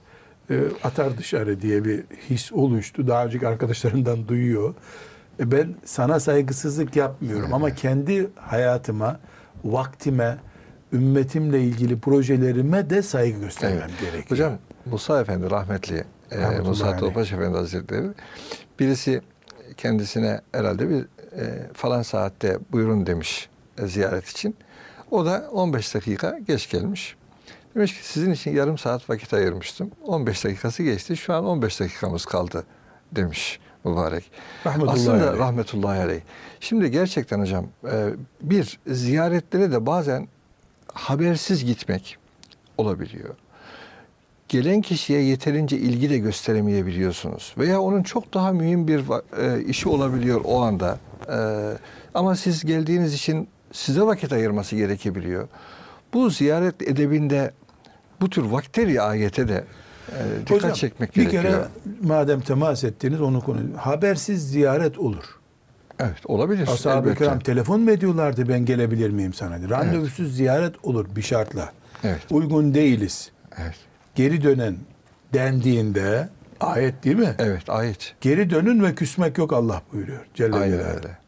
S2: atar dışarı diye bir his oluştu. Daha önceki arkadaşlarından duyuyor. Ben sana saygısızlık yapmıyorum ama kendi hayatıma, vaktime, ümmetimle ilgili projelerime de saygı göstermem gerekiyor.
S1: Hocam Musa Efendi rahmetli Musa Topbaş Efendi Hazretleri birisi kendisine herhalde bir falan saatte buyurun demiş ziyaret için. O da 15 dakika geç gelmiş. Demiş ki sizin için yarım saat vakit ayırmıştım. 15 dakikası geçti. Şu an 15 dakikamız kaldı demiş mübarek. Aslında rahmetullahi aleyh. Şimdi gerçekten hocam bir ziyaretlere de bazen habersiz gitmek olabiliyor. Gelen kişiye yeterince ilgi de gösteremeyebiliyorsunuz. Veya onun çok daha mühim bir işi olabiliyor o anda. Ama siz geldiğiniz için size vakit ayırması gerekebiliyor. Bu ziyaret edebinde bu tür vakte riayete de dikkat
S2: Hocam,
S1: çekmek
S2: bir
S1: gerekiyor.
S2: kere madem temas ettiniz onu konu. Habersiz ziyaret olur.
S1: Evet, olabilir.
S2: Ashab-ı
S1: elbette.
S2: kiram telefon mu ediyorlardı, ben gelebilir miyim sana? Randevusuz ziyaret olur bir şartla.
S1: Evet.
S2: Uygun değiliz.
S1: Evet.
S2: Geri dönen dendiğinde ayet değil mi?
S1: Evet, ayet.
S2: Geri dönün ve küsmek yok Allah buyuruyor. Celle
S1: Aynen
S2: Celaluhu.
S1: öyle.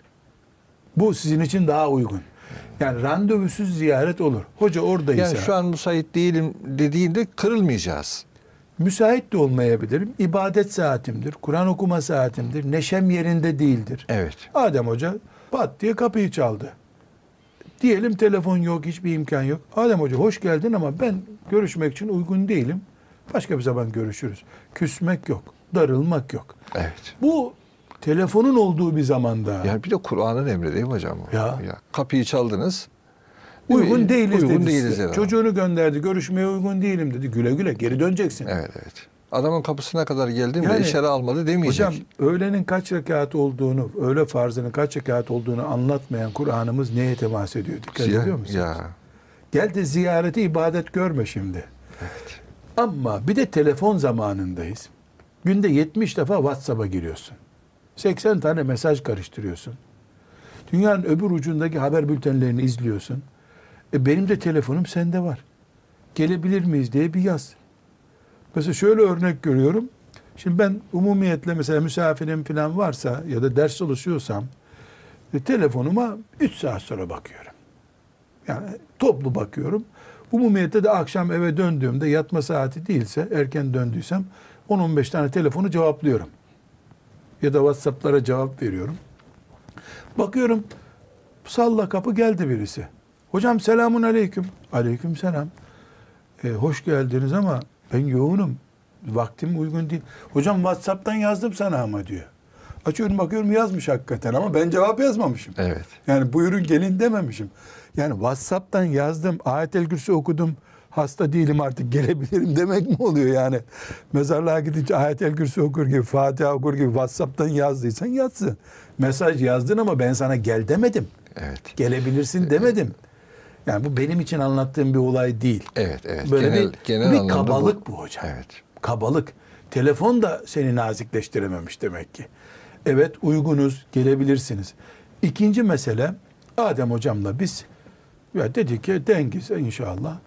S2: Bu sizin için daha uygun. Yani randevusuz ziyaret olur. Hoca oradaysa
S1: Yani şu an müsait değilim dediğinde kırılmayacağız.
S2: müsait de olmayabilirim. İbadet saatimdir, Kur'an okuma saatimdir, neşem yerinde değildir.
S1: Evet.
S2: Adem Hoca pat diye kapıyı çaldı. Diyelim telefon yok, hiçbir imkan yok. Adem Hoca hoş geldin ama ben görüşmek için uygun değilim. Başka bir zaman görüşürüz. Küsmek yok, darılmak yok.
S1: Evet.
S2: Bu telefonun olduğu bir zamanda
S1: Yani bir de Kur'an'ın emri değil mi hocam?
S2: Ya.
S1: Kapıyı çaldınız.
S2: uygun değiliz
S1: Uygun
S2: dedi
S1: değiliz
S2: size.
S1: dedi.
S2: Çocuğunu gönderdi, görüşmeye uygun değilim dedi. Güle güle geri döneceksin.
S1: Evet, evet. Adamın kapısına kadar geldim
S2: Yani,
S1: de içeri almadı demeyecek.
S2: Hocam öğlenin kaç rekat olduğunu, öğle farzının kaç rekat olduğunu anlatmayan Kur'an'ımız neye temas ediyor? Dikkat ediyor musunuz?
S1: Ya.
S2: Gel de ziyareti ibadet görme şimdi.
S1: Evet.
S2: Ama bir de telefon zamanındayız. Günde 70 defa WhatsApp'a giriyorsun. 80 tane mesaj karıştırıyorsun. Dünyanın öbür ucundaki haber bültenlerini izliyorsun. Benim de telefonum sende var. Gelebilir miyiz diye bir yaz. Mesela şöyle örnek görüyorum. Şimdi ben umumiyetle mesela misafirim falan varsa ya da ders çalışıyorsam telefonuma 3 saat sonra bakıyorum. Yani toplu bakıyorum. Umumiyette de akşam eve döndüğümde yatma saati değilse erken döndüysem 10-15 tane telefonu cevaplıyorum. Ya da WhatsApp'lara cevap veriyorum. Bakıyorum salla kapı geldi birisi. Hocam selamun aleyküm. Aleyküm selam. Hoş geldiniz ama ben yoğunum. Vaktim uygun değil. Hocam WhatsApp'tan yazdım sana ama diyor. Açıyorum bakıyorum yazmış hakikaten ama ben cevap yazmamışım.
S1: Evet.
S2: Yani buyurun gelin dememişim. Yani WhatsApp'tan yazdım, Ayet-el Kürsi okudum, hasta değilim artık gelebilirim demek mi oluyor yani? Mezarlığa gidince Ayet-el Kürsi okur gibi, Fatiha okur gibi WhatsApp'tan yazdıysan yazsın. Mesaj yazdın ama ben sana gel demedim.
S1: Evet.
S2: Gelebilirsin demedim. Yani bu benim için anlattığım bir olay değil.
S1: Evet, evet.
S2: Böyle
S1: genel
S2: bir
S1: anlamda
S2: kabalık bu hocam.
S1: Evet.
S2: Kabalık. Telefon da seni nazikleştirememiş demek ki. Evet uygunuz, gelebilirsiniz. İkinci mesele, Adem hocamla biz ya dedik ki dengiz inşallah.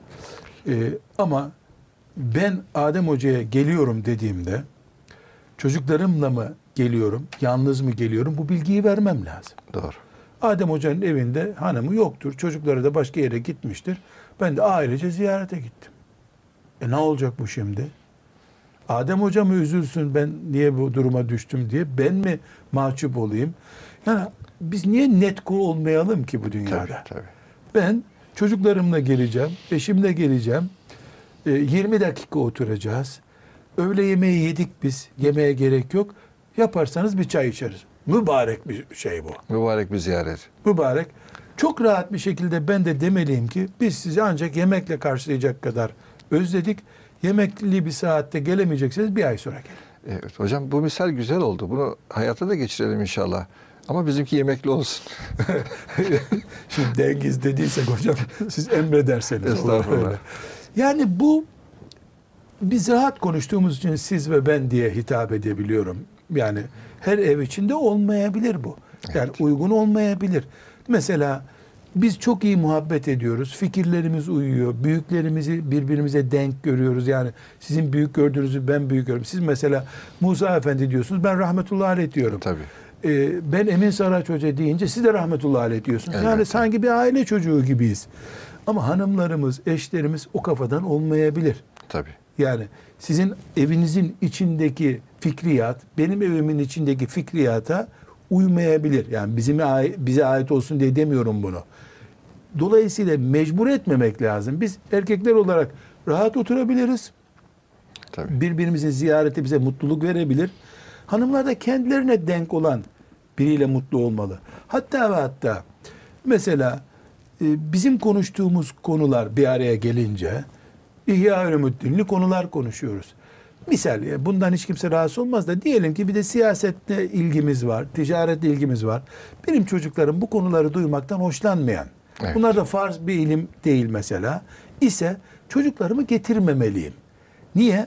S2: Ama ben Adem hocaya geliyorum dediğimde çocuklarımla mı geliyorum, yalnız mı geliyorum bu bilgiyi vermem lazım.
S1: Doğru.
S2: Adem hocanın evinde hanımı yoktur. Çocukları da başka yere gitmiştir. Ben de ailece ziyarete gittim. Ne olacak bu şimdi? Adem hoca mı üzülsün ben niye bu duruma düştüm diye, ben mi mahcup olayım? Yani biz niye netko olmayalım ki bu dünyada?
S1: Tabii, tabii.
S2: Ben çocuklarımla geleceğim, eşimle geleceğim. 20 dakika oturacağız. Öğle yemeği yedik biz. Yemeğe gerek yok. Yaparsanız bir çay içeriz. Mübarek bir şey bu.
S1: Mübarek bir ziyaret.
S2: Mübarek. Çok rahat bir şekilde ben de demeliyim ki biz sizi ancak yemekle karşılayacak kadar özledik. Yemekli bir saatte gelemeyecekseniz bir ay sonra gelin.
S1: Evet hocam bu misal güzel oldu. Bunu hayata da geçirelim inşallah. Ama bizimki yemekli olsun.
S2: Şimdi dengiz dediysek hocam siz emrederseniz.
S1: Estağfurullah.
S2: Yani bu biz rahat konuştuğumuz için siz ve ben diye hitap edebiliyorum. Yani her ev içinde olmayabilir bu. Yani
S1: Evet.
S2: uygun olmayabilir. Mesela biz çok iyi muhabbet ediyoruz. Fikirlerimiz uyuyor. Büyüklerimizi birbirimize denk görüyoruz. Yani sizin büyük gördüğünüzü ben büyük görüyorum. Siz mesela Musa Efendi diyorsunuz. Ben rahmetullahi aleyh diyorum.
S1: Tabii.
S2: Ben Emin Saraç Hoca deyince siz de rahmetullahi aleyh diyorsunuz.
S1: Elbette.
S2: Yani sanki bir aile çocuğu gibiyiz. Ama hanımlarımız, eşlerimiz o kafadan olmayabilir.
S1: Tabii.
S2: Yani sizin evinizin içindeki fikriyat, benim evimin içindeki fikriyata uymayabilir. Yani bize ait olsun diye demiyorum bunu. Dolayısıyla mecbur etmemek lazım. Biz erkekler olarak rahat oturabiliriz.
S1: Tabii.
S2: Birbirimizin ziyareti bize mutluluk verebilir. Hanımlar da kendilerine denk olan biriyle mutlu olmalı. Hatta ve hatta mesela bizim konuştuğumuz konular bir araya gelince İhya Ulumuddin'li konular konuşuyoruz. Misal bundan hiç kimse rahatsız olmaz da diyelim ki bir de siyasetle ilgimiz var, ticaretle ilgimiz var. Benim çocuklarım bu konuları duymaktan hoşlanmayan,
S1: Evet.
S2: bunlar da farz bir ilim değil mesela, ise çocuklarımı getirmemeliyim. Niye?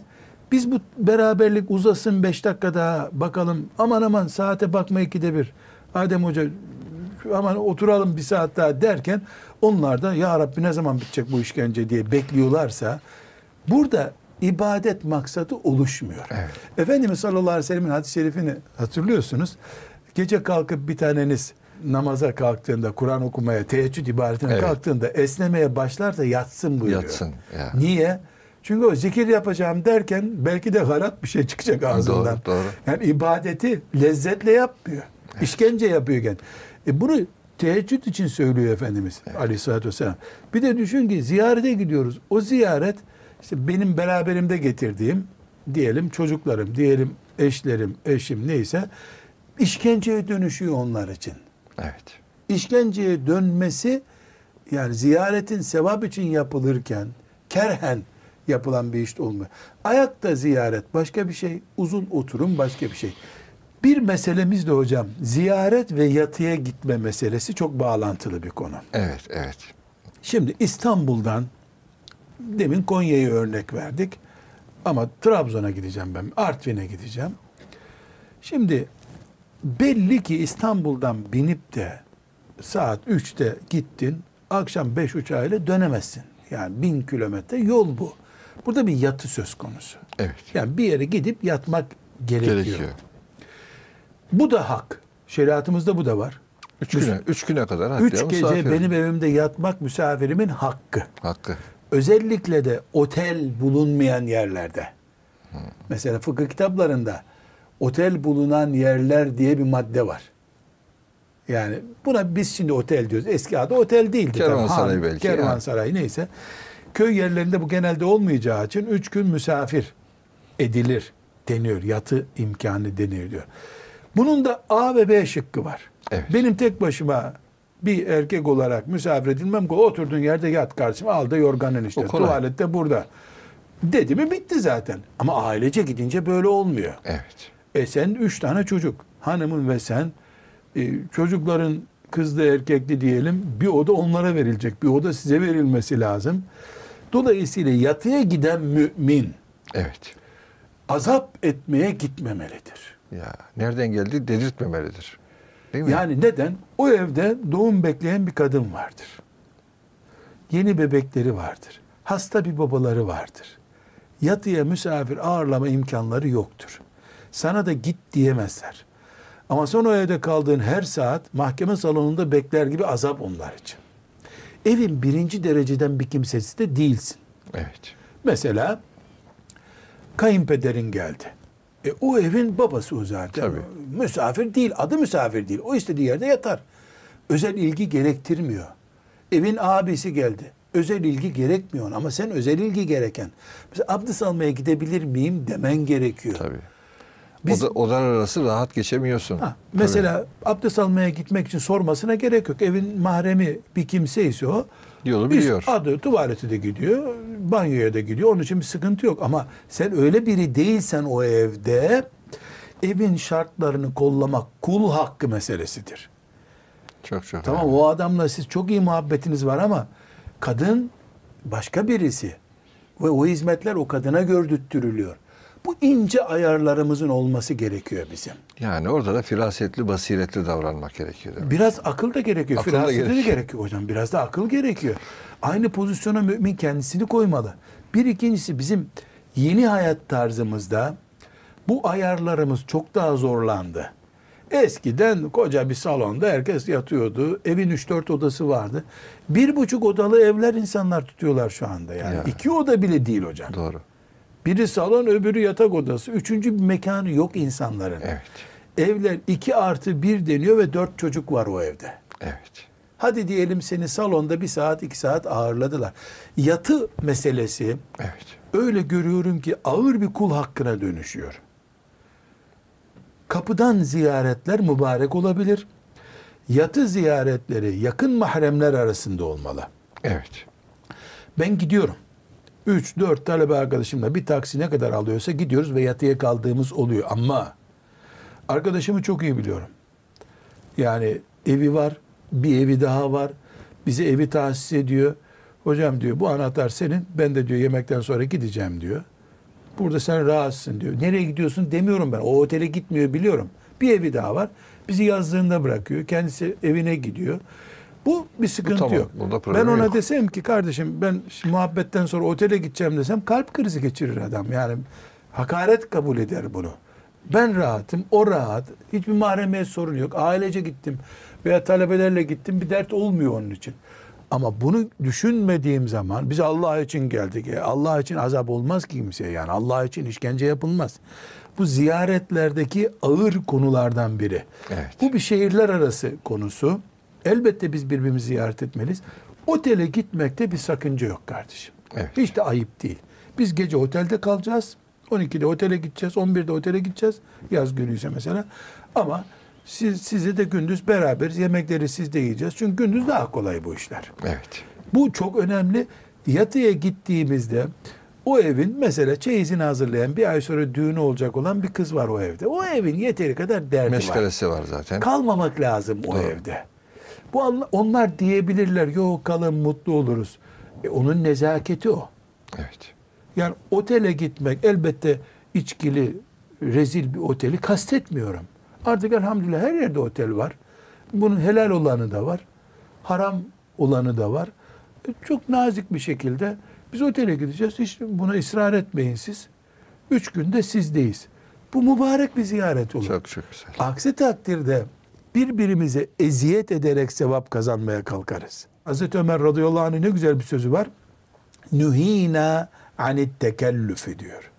S2: Biz bu beraberlik uzasın 5 dakika daha bakalım. Aman aman saate bakma 2'de 1. Adem Hoca aman oturalım 1 saat daha derken onlar da ya Rabbi ne zaman bitecek bu işkence diye bekliyorlarsa burada ibadet maksadı oluşmuyor.
S1: Evet.
S2: Efendimiz sallallahu aleyhi ve sellem'in hadis-i şerifini hatırlıyorsunuz. Gece kalkıp bir taneniz namaza kalktığında, Kur'an okumaya, teheccüd ibadetine kalktığında esnemeye başlarsa yatsın buyuruyor.
S1: Yatsın. Ya.
S2: Niye? Çünkü o zikir yapacağım derken belki de galat bir şey çıkacak ağzından.
S1: Doğru.
S2: Yani ibadeti lezzetle yapmıyor. Evet. İşkence yapıyorken. Bunu teheccüd için söylüyor Efendimiz aleyhissalatü vesselam. Bir de düşün ki ziyarete gidiyoruz. O ziyaret işte benim beraberimde getirdiğim diyelim çocuklarım, diyelim eşlerim, eşim neyse işkenceye dönüşüyor onlar için.
S1: Evet.
S2: İşkenceye dönmesi yani ziyaretin sevap için yapılırken kerhen yapılan bir iş olmuyor. Ayakta ziyaret başka bir şey, uzun oturum başka bir şey. Bir meselemiz de hocam ziyaret ve yatıya gitme meselesi çok bağlantılı bir konu.
S1: Evet, evet.
S2: Şimdi İstanbul'dan demin Konya'yı örnek verdik ama Trabzon'a gideceğim ben, Artvin'e gideceğim. Şimdi belli ki İstanbul'dan binip de saat 3'te gittin, akşam 5 uçağıyla dönemezsin. Yani 1000 kilometre yol bu. Burada bir yatı söz konusu.
S1: Evet.
S2: Yani bir yere gidip yatmak gerekiyor. Bu da hak. Şeriatımızda bu da var.
S1: 3 güne kadar.
S2: 3 gece benim evimde yatmak misafirimin hakkı.
S1: Hakkı.
S2: Özellikle de otel bulunmayan yerlerde. Mesela fıkıh kitaplarında otel bulunan yerler diye bir madde var. Yani buna biz şimdi otel diyoruz. Eski adı otel değildi.
S1: Kervansaray belki.
S2: Kervansaray neyse. Köy yerlerinde bu genelde olmayacağı için 3 gün misafir edilir deniyor. Yatı imkanı deniyor diyor. Bunun da A ve B şıkkı var.
S1: Evet.
S2: Benim tek başıma bir erkek olarak misafir edilmem ki oturduğun yerde yat karşıma al da yorganın işte. Tuvalette burada. Dedi mi bitti zaten. Ama ailece gidince böyle olmuyor.
S1: Evet.
S2: Sen 3 tane çocuk. Hanımın ve sen çocukların kızlı erkekli diyelim bir oda onlara verilecek. Bir oda size verilmesi lazım. Dolayısıyla yatıya giden mümin
S1: evet.
S2: azap etmeye gitmemelidir.
S1: Ya nereden geldi dedirtmemelidir. Değil mi?
S2: Yani neden? O evde doğum bekleyen bir kadın vardır. Yeni bebekleri vardır. Hasta bir babaları vardır. Yatıya misafir ağırlama imkanları yoktur. Sana da git diyemezler. Ama son o evde kaldığın her saat mahkeme salonunda bekler gibi azap onlar için. Evin 1. dereceden bir kimsesi de değilsin.
S1: Evet.
S2: Mesela kayınpederin geldi. O evin babası o zaten.
S1: Tabii.
S2: Misafir değil, adı misafir değil. O istediği yerde yatar. Özel ilgi gerektirmiyor. Evin abisi geldi. Özel ilgi gerekmiyor ama sen özel ilgi gereken. Mesela abdest almaya gidebilir miyim demen gerekiyor.
S1: Tabii. Odalar arası rahat geçemiyorsun.
S2: Mesela abdest almaya gitmek için sormasına gerek yok. Evin mahremi bir kimseyse o.
S1: Yolu biliyor.
S2: Adı tuvalete de gidiyor, banyoya da gidiyor. Onun için bir sıkıntı yok. Ama sen öyle biri değilsen o evde evin şartlarını kollamak kul hakkı meselesidir.
S1: Çok.
S2: Tamam o adamla siz çok iyi muhabbetiniz var ama kadın başka birisi. Ve o hizmetler o kadına gördürtülüyor. Bu ince ayarlarımızın olması gerekiyor bizim.
S1: Yani orada da firasetli, basiretli davranmak gerekiyor. Demek.
S2: Biraz akıl da gerekiyor.
S1: Akıl da
S2: Firaset de
S1: gerekiyor.
S2: gerekiyor hocam. Biraz da akıl gerekiyor. Aynı pozisyona mümin kendisini koymalı. Bir ikincisi bizim yeni hayat tarzımızda bu ayarlarımız çok daha zorlandı. Eskiden koca bir salonda herkes yatıyordu. Evin 3-4 odası vardı. 1,5 odalı evler insanlar tutuyorlar şu anda yani.
S1: Ya.
S2: 2 oda bile değil hocam.
S1: Doğru.
S2: Biri salon, öbürü yatak odası. 3. bir mekanı yok insanların.
S1: Evet.
S2: Evler 2+1 deniyor ve 4 çocuk var o evde.
S1: Evet.
S2: Hadi diyelim seni salonda 1 saat 2 saat ağırladılar. Yatı meselesi
S1: Evet.
S2: öyle görüyorum ki ağır bir kul hakkına dönüşüyor. Kapıdan ziyaretler mübarek olabilir. Yatı ziyaretleri yakın mahremler arasında olmalı.
S1: Evet.
S2: Ben gidiyorum. 3-4 talebe arkadaşımla bir taksi ne kadar alıyorsa gidiyoruz ve yatıya kaldığımız oluyor. Ama arkadaşımı çok iyi biliyorum. Yani evi var, bir evi daha var. Bize evi tahsis ediyor. Hocam diyor bu anahtar senin. Ben de diyor yemekten sonra gideceğim diyor. Burada sen rahatsın diyor. Nereye gidiyorsun demiyorum ben. O otele gitmiyor biliyorum. Bir evi daha var. Bizi yazlığında bırakıyor. Kendisi evine gidiyor. Bu bir sıkıntı
S1: tamam,
S2: yok. Ben ona
S1: yok.
S2: desem ki kardeşim ben muhabbetten sonra otele gideceğim desem kalp krizi geçirir adam. Yani hakaret kabul eder bunu. Ben rahatım, o rahat. Hiçbir mahremiyet sorun yok. Ailece gittim veya talebelerle gittim. Bir dert olmuyor onun için. Ama bunu düşünmediğim zaman biz Allah için geldik. Allah için azap olmaz ki kimseye yani. Allah için işkence yapılmaz. Bu ziyaretlerdeki ağır konulardan biri.
S1: Evet.
S2: Bu bir şehirler arası konusu. Elbette biz birbirimizi ziyaret etmeliyiz. Otele gitmekte bir sakınca yok kardeşim.
S1: Evet.
S2: Hiç de ayıp değil. Biz gece otelde kalacağız. 12'de otele gideceğiz. 11'de otele gideceğiz. Yaz günüyse mesela. Ama size de gündüz beraberiz. Yemekleri siz de yiyeceğiz. Çünkü gündüz daha kolay bu işler.
S1: Evet.
S2: Bu çok önemli. Yatıya gittiğimizde o evin mesela çeyizini hazırlayan bir ay sonra düğünü olacak olan bir kız var o evde. O evin yeteri kadar derdi
S1: Meşgalesi var zaten.
S2: Kalmamak lazım o evde. Onlar diyebilirler yok kalın mutlu oluruz. Onun nezaketi o.
S1: Evet.
S2: Yani otele gitmek elbette içkili rezil bir oteli kastetmiyorum. Artık elhamdülillah her yerde otel var. Bunun helal olanı da var. Haram olanı da var. Çok nazik bir şekilde biz otele gideceğiz. Hiç buna ısrar etmeyin siz. 3 günde sizdeyiz. Bu mübarek bir ziyaret olur.
S1: Çok çok güzel.
S2: Aksi takdirde birbirimize eziyet ederek sevap kazanmaya kalkarız. Hazreti Ömer radıyallahu anh'ın ne güzel bir sözü var. Nuhina anit tekellüf diyor.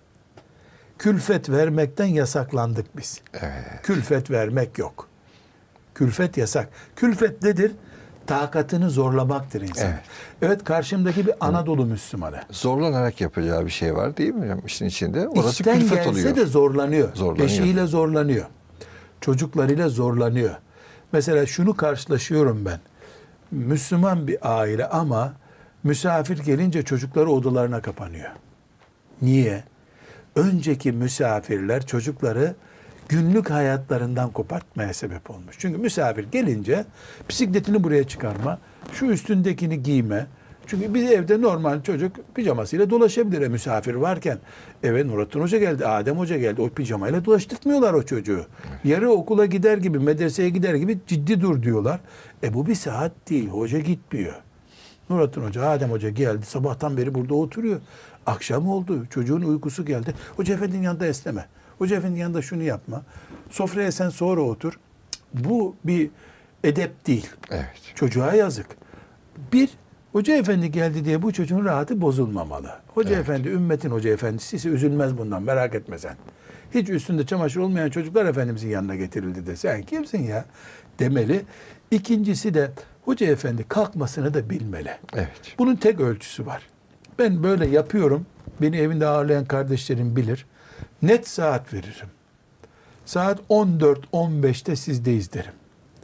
S2: Külfet vermekten yasaklandık biz.
S1: Evet.
S2: Külfet vermek yok. Külfet yasak. Külfet nedir? Takatını zorlamaktır insan.
S1: Evet.
S2: Evet karşımdaki bir Anadolu Müslümanı.
S1: Zorlanarak yapacağı bir şey var değil mi hocam işin içinde? Orası
S2: İçten
S1: külfet
S2: gelse
S1: oluyor.
S2: de zorlanıyor.
S1: Zorlanıyor.
S2: Eşiyle zorlanıyor. Çocuklarıyla zorlanıyor. Mesela şunu karşılaşıyorum ben. Müslüman bir aile ama misafir gelince çocukları odalarına kapanıyor. Niye? Önceki misafirler çocukları günlük hayatlarından kopartmaya sebep olmuş. Çünkü misafir gelince bisikletini buraya çıkarma, şu üstündekini giyme. Çünkü bir evde normal çocuk pijamasıyla dolaşabilir misafir varken. Eve Nurattin Hoca geldi, Adem Hoca geldi. O pijamayla dolaştırtmıyorlar o çocuğu. Yarı okula gider gibi, medreseye gider gibi ciddi dur diyorlar. Bu bir saat değil, hoca gitmiyor. Nurattin Hoca, Adem Hoca geldi. Sabahtan beri burada oturuyor. Akşam oldu. Çocuğun uykusu geldi. Hoca efendinin yanında esneme. Hoca efendinin yanında şunu yapma. Sofraya sen sonra otur. Bu bir edep değil.
S1: Evet.
S2: Çocuğa yazık. Bir, Hoca efendi geldi diye bu çocuğun rahatı bozulmamalı. Hoca efendi, ümmetin hoca efendisi ise üzülmez bundan, merak etme sen. Hiç üstünde çamaşır olmayan çocuklar Efendimizin yanına getirildi de sen kimsin ya demeli. İkincisi de hoca efendi kalkmasını da bilmeli.
S1: Evet.
S2: Bunun tek ölçüsü var. Ben böyle yapıyorum. Beni evinde ağırlayan kardeşlerim bilir. Net saat veririm. Saat 14-15'te sizdeyiz derim.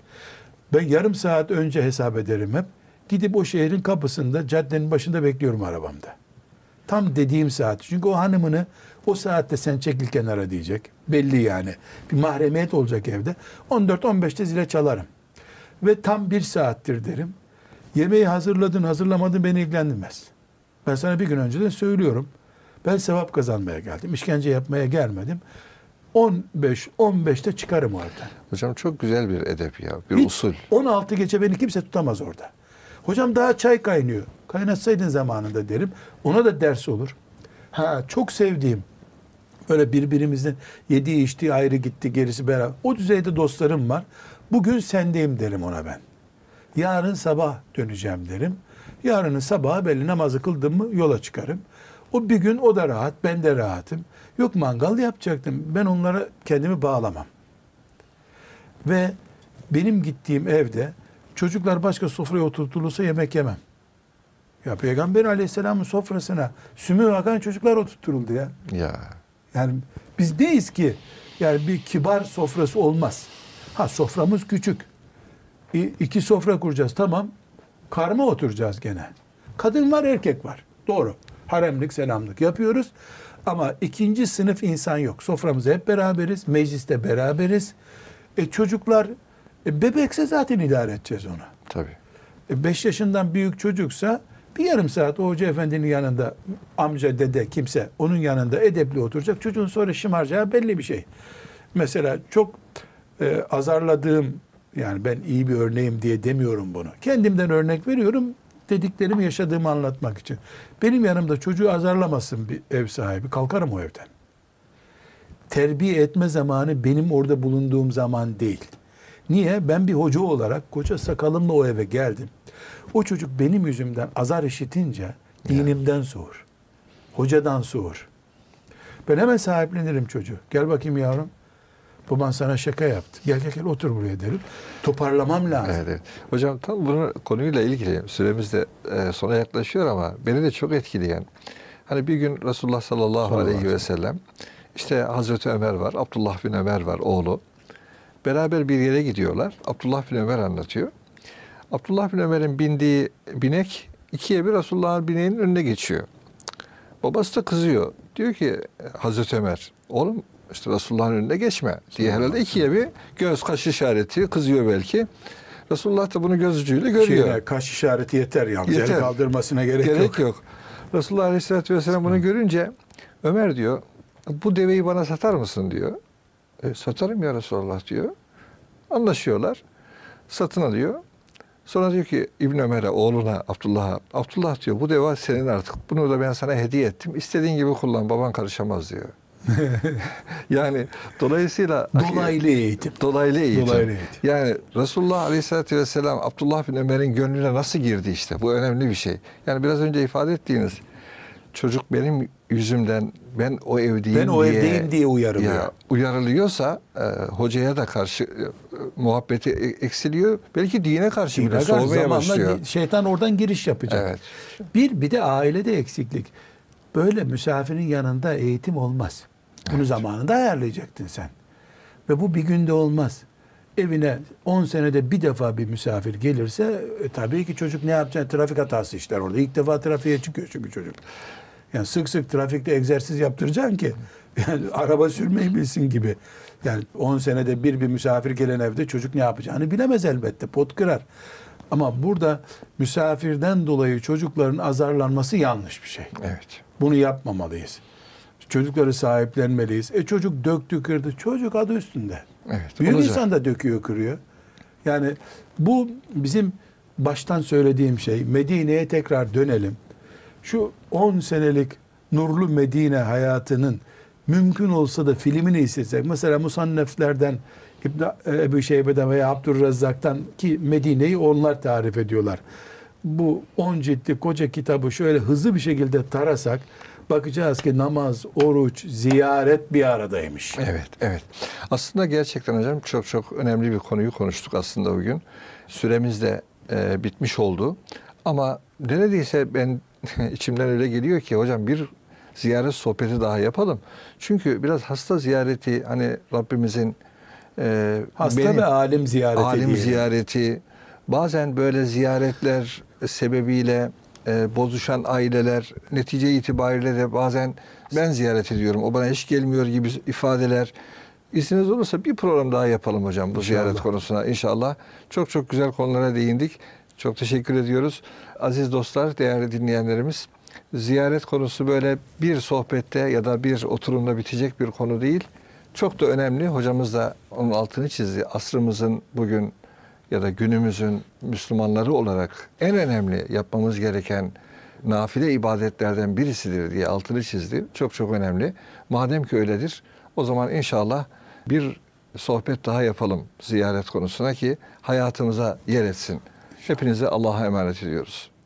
S2: Ben yarım saat önce hesap ederim hep. Gidip o şehrin kapısında, caddenin başında bekliyorum arabamda. Tam dediğim saat. Çünkü o hanımını o saatte sen çekil kenara diyecek. Belli yani. Bir mahremiyet olacak evde. 14-15'te zile çalarım. Ve tam 1 saattir derim. Yemeği hazırladın, hazırlamadın beni ilgilendirmez. Ben sana bir gün önceden söylüyorum. Ben sevap kazanmaya geldim. İşkence yapmaya gelmedim. 15-15'te çıkarım oradan.
S1: Hocam çok güzel bir edep ya. Bir
S2: Hiç
S1: usul.
S2: 16 geçe beni kimse tutamaz orada. Hocam daha çay kaynıyor. Kaynatsaydın zamanında derim. Ona da ders olur. Çok sevdiğim, böyle birbirimizin yediği içtiği ayrı gitti, gerisi beraber. O düzeyde dostlarım var. Bugün sendeyim derim ona ben. Yarın sabah döneceğim derim. Yarının sabahı belli namazı kıldım mı yola çıkarım. O bir gün o da rahat, ben de rahatım. Yok mangal yapacaktım. Ben onlara kendimi bağlamam. Ve benim gittiğim evde çocuklar başka sofraya oturtulursa yemek yemem. Ya Peygamber Aleyhisselam'ın sofrasına sümüğü akan çocuklar oturtuldu ya.
S1: Ya.
S2: Yani biz neyiz ki? Yani bir kibar sofrası olmaz. Soframız küçük. 2 sofra kuracağız tamam. Karma oturacağız gene. Kadın var erkek var. Doğru. Haremlik selamlık yapıyoruz. Ama 2. sınıf insan yok. Soframızda hep beraberiz. Mecliste beraberiz. Çocuklar bebekse zaten idare edeceğiz onu.
S1: Tabii.
S2: 5 yaşından büyük çocuksa Bir yarım saat o hoca efendinin yanında, amca, dede, kimse onun yanında edepli oturacak. Çocuğun sonra şımaracağı belli bir şey. Mesela çok azarladığım, yani ben iyi bir örneğim diye demiyorum bunu. Kendimden örnek veriyorum, dediklerimi yaşadığımı anlatmak için. Benim yanımda çocuğu azarlamasın bir ev sahibi, kalkarım o evden. Terbiye etme zamanı benim orada bulunduğum zaman değil. Niye? Ben bir hoca olarak koca sakalımla o eve geldim. O çocuk benim yüzümden azar işitince dinimden soğur. Hocadan soğur. Ben hemen sahiplenirim çocuğu. Gel bakayım yavrum. Baban sana şaka yaptı. Gel gel gel otur buraya derim. Toparlamam lazım.
S1: Evet, evet. Hocam tam bunun konuyla ilgili, süremiz de sona yaklaşıyor ama beni de çok etkileyen. Hani bir gün Resulullah sallallahu aleyhi ve sellem, işte Hazreti Ömer var, Abdullah bin Ömer var, oğlu. Beraber bir yere gidiyorlar. Abdullah bin Ömer anlatıyor. Abdullah bin Ömer'in bindiği binek ikiye bir Resulullah'ın bineğinin önüne geçiyor. Babası da kızıyor. Diyor ki Hazreti Ömer, oğlum işte Resulullah'ın önüne geçme diye herhalde ikiye bir göz kaş işareti, kızıyor belki. Resulullah da bunu göz ucuyla görüyor.
S2: Kaş işareti yeter yalnız.
S1: Yeter.
S2: El kaldırmasına gerek yok.
S1: Resulullah Aleyhisselatü Vesselam bunu görünce Ömer diyor, bu deveyi bana satar mısın diyor. Satarım ya Resulullah diyor. Anlaşıyorlar. Satın alıyor. Sonra diyor ki İbn Ömer'e, oğluna, Abdullah'a, Abdullah diyor, bu deve senin artık. Bunu da ben sana hediye ettim. İstediğin gibi kullan, baban karışamaz diyor. Yani dolayısıyla
S2: dolaylı eğitim.
S1: Dolaylı eğitim. Yani Resulullah Aleyhisselatü Vesselam Abdullah bin Ömer'in gönlüne nasıl girdi işte. Bu önemli bir şey. Yani biraz önce ifade ettiğiniz çocuk benim yüzümden ben o evdeyim
S2: diye uyarılıyor.
S1: Uyarılıyorsa hocaya da karşı muhabbeti eksiliyor. Belki dine karşı bile soğumaya başlıyor.
S2: Şeytan oradan giriş yapacak.
S1: Evet.
S2: Bir de ailede eksiklik. Böyle misafirin yanında eğitim olmaz. Bunu zamanında ayarlayacaktın sen. Ve bu bir günde olmaz. Evine 10 senede bir defa bir misafir gelirse tabii ki çocuk ne yapacak? Trafik hatası işler orada. İlk defa trafiğe çıkıyor çünkü çocuk. Yani sık sık trafikte egzersiz yaptıracaksın ki yani araba sürmeyi bilsin gibi. Yani 10 senede bir misafir gelen evde çocuk ne yapacağını bilemez elbette. Pot kırar. Ama burada misafirden dolayı çocukların azarlanması yanlış bir şey.
S1: Evet.
S2: Bunu yapmamalıyız. Çocukları sahiplenmeliyiz. Çocuk döktü kırdı. Çocuk adı üstünde.
S1: Evet,
S2: Büyük
S1: olacak.
S2: insan da döküyor kırıyor. Yani bu bizim baştan söylediğim şey. Medine'ye tekrar dönelim. Şu 10 senelik nurlu Medine hayatının mümkün olsa da filmini istesek. Mesela Musanneflerden Ebu Şeybe'den veya Abdurrezzak'tan ki Medine'yi onlar tarif ediyorlar. Bu 10 ciltlik koca kitabı şöyle hızlı bir şekilde tarasak bakacağız ki namaz, oruç, ziyaret bir aradaymış.
S1: Evet, evet. Aslında gerçekten hocam çok çok önemli bir konuyu konuştuk aslında bugün. Süremiz de bitmiş oldu. Ama neredeyse ben içimden öyle geliyor ki hocam bir ziyaret sohbeti daha yapalım. Çünkü biraz hasta ziyareti hani Rabbimizin
S2: hasta ve alim ziyareti
S1: alim ziyareti, bazen böyle ziyaretler sebebiyle bozuşan aileler netice itibariyle de bazen ben ziyaret ediyorum, o bana hiç gelmiyor gibi ifadeler. İzniniz olursa bir program daha yapalım hocam bu ziyaret konusuna inşallah. Çok çok güzel konulara değindik. Çok teşekkür ediyoruz. Aziz dostlar, değerli dinleyenlerimiz, ziyaret konusu böyle bir sohbette ya da bir oturumda bitecek bir konu değil. Çok da önemli. Hocamız da onun altını çizdi. Asrımızın bugün ya da günümüzün Müslümanları olarak en önemli yapmamız gereken nafile ibadetlerden birisidir diye altını çizdi. Çok çok önemli. Madem ki öyledir, o zaman inşallah bir sohbet daha yapalım ziyaret konusuna ki hayatımıza yer etsin. Hepinize Allah'a emanet ediyoruz.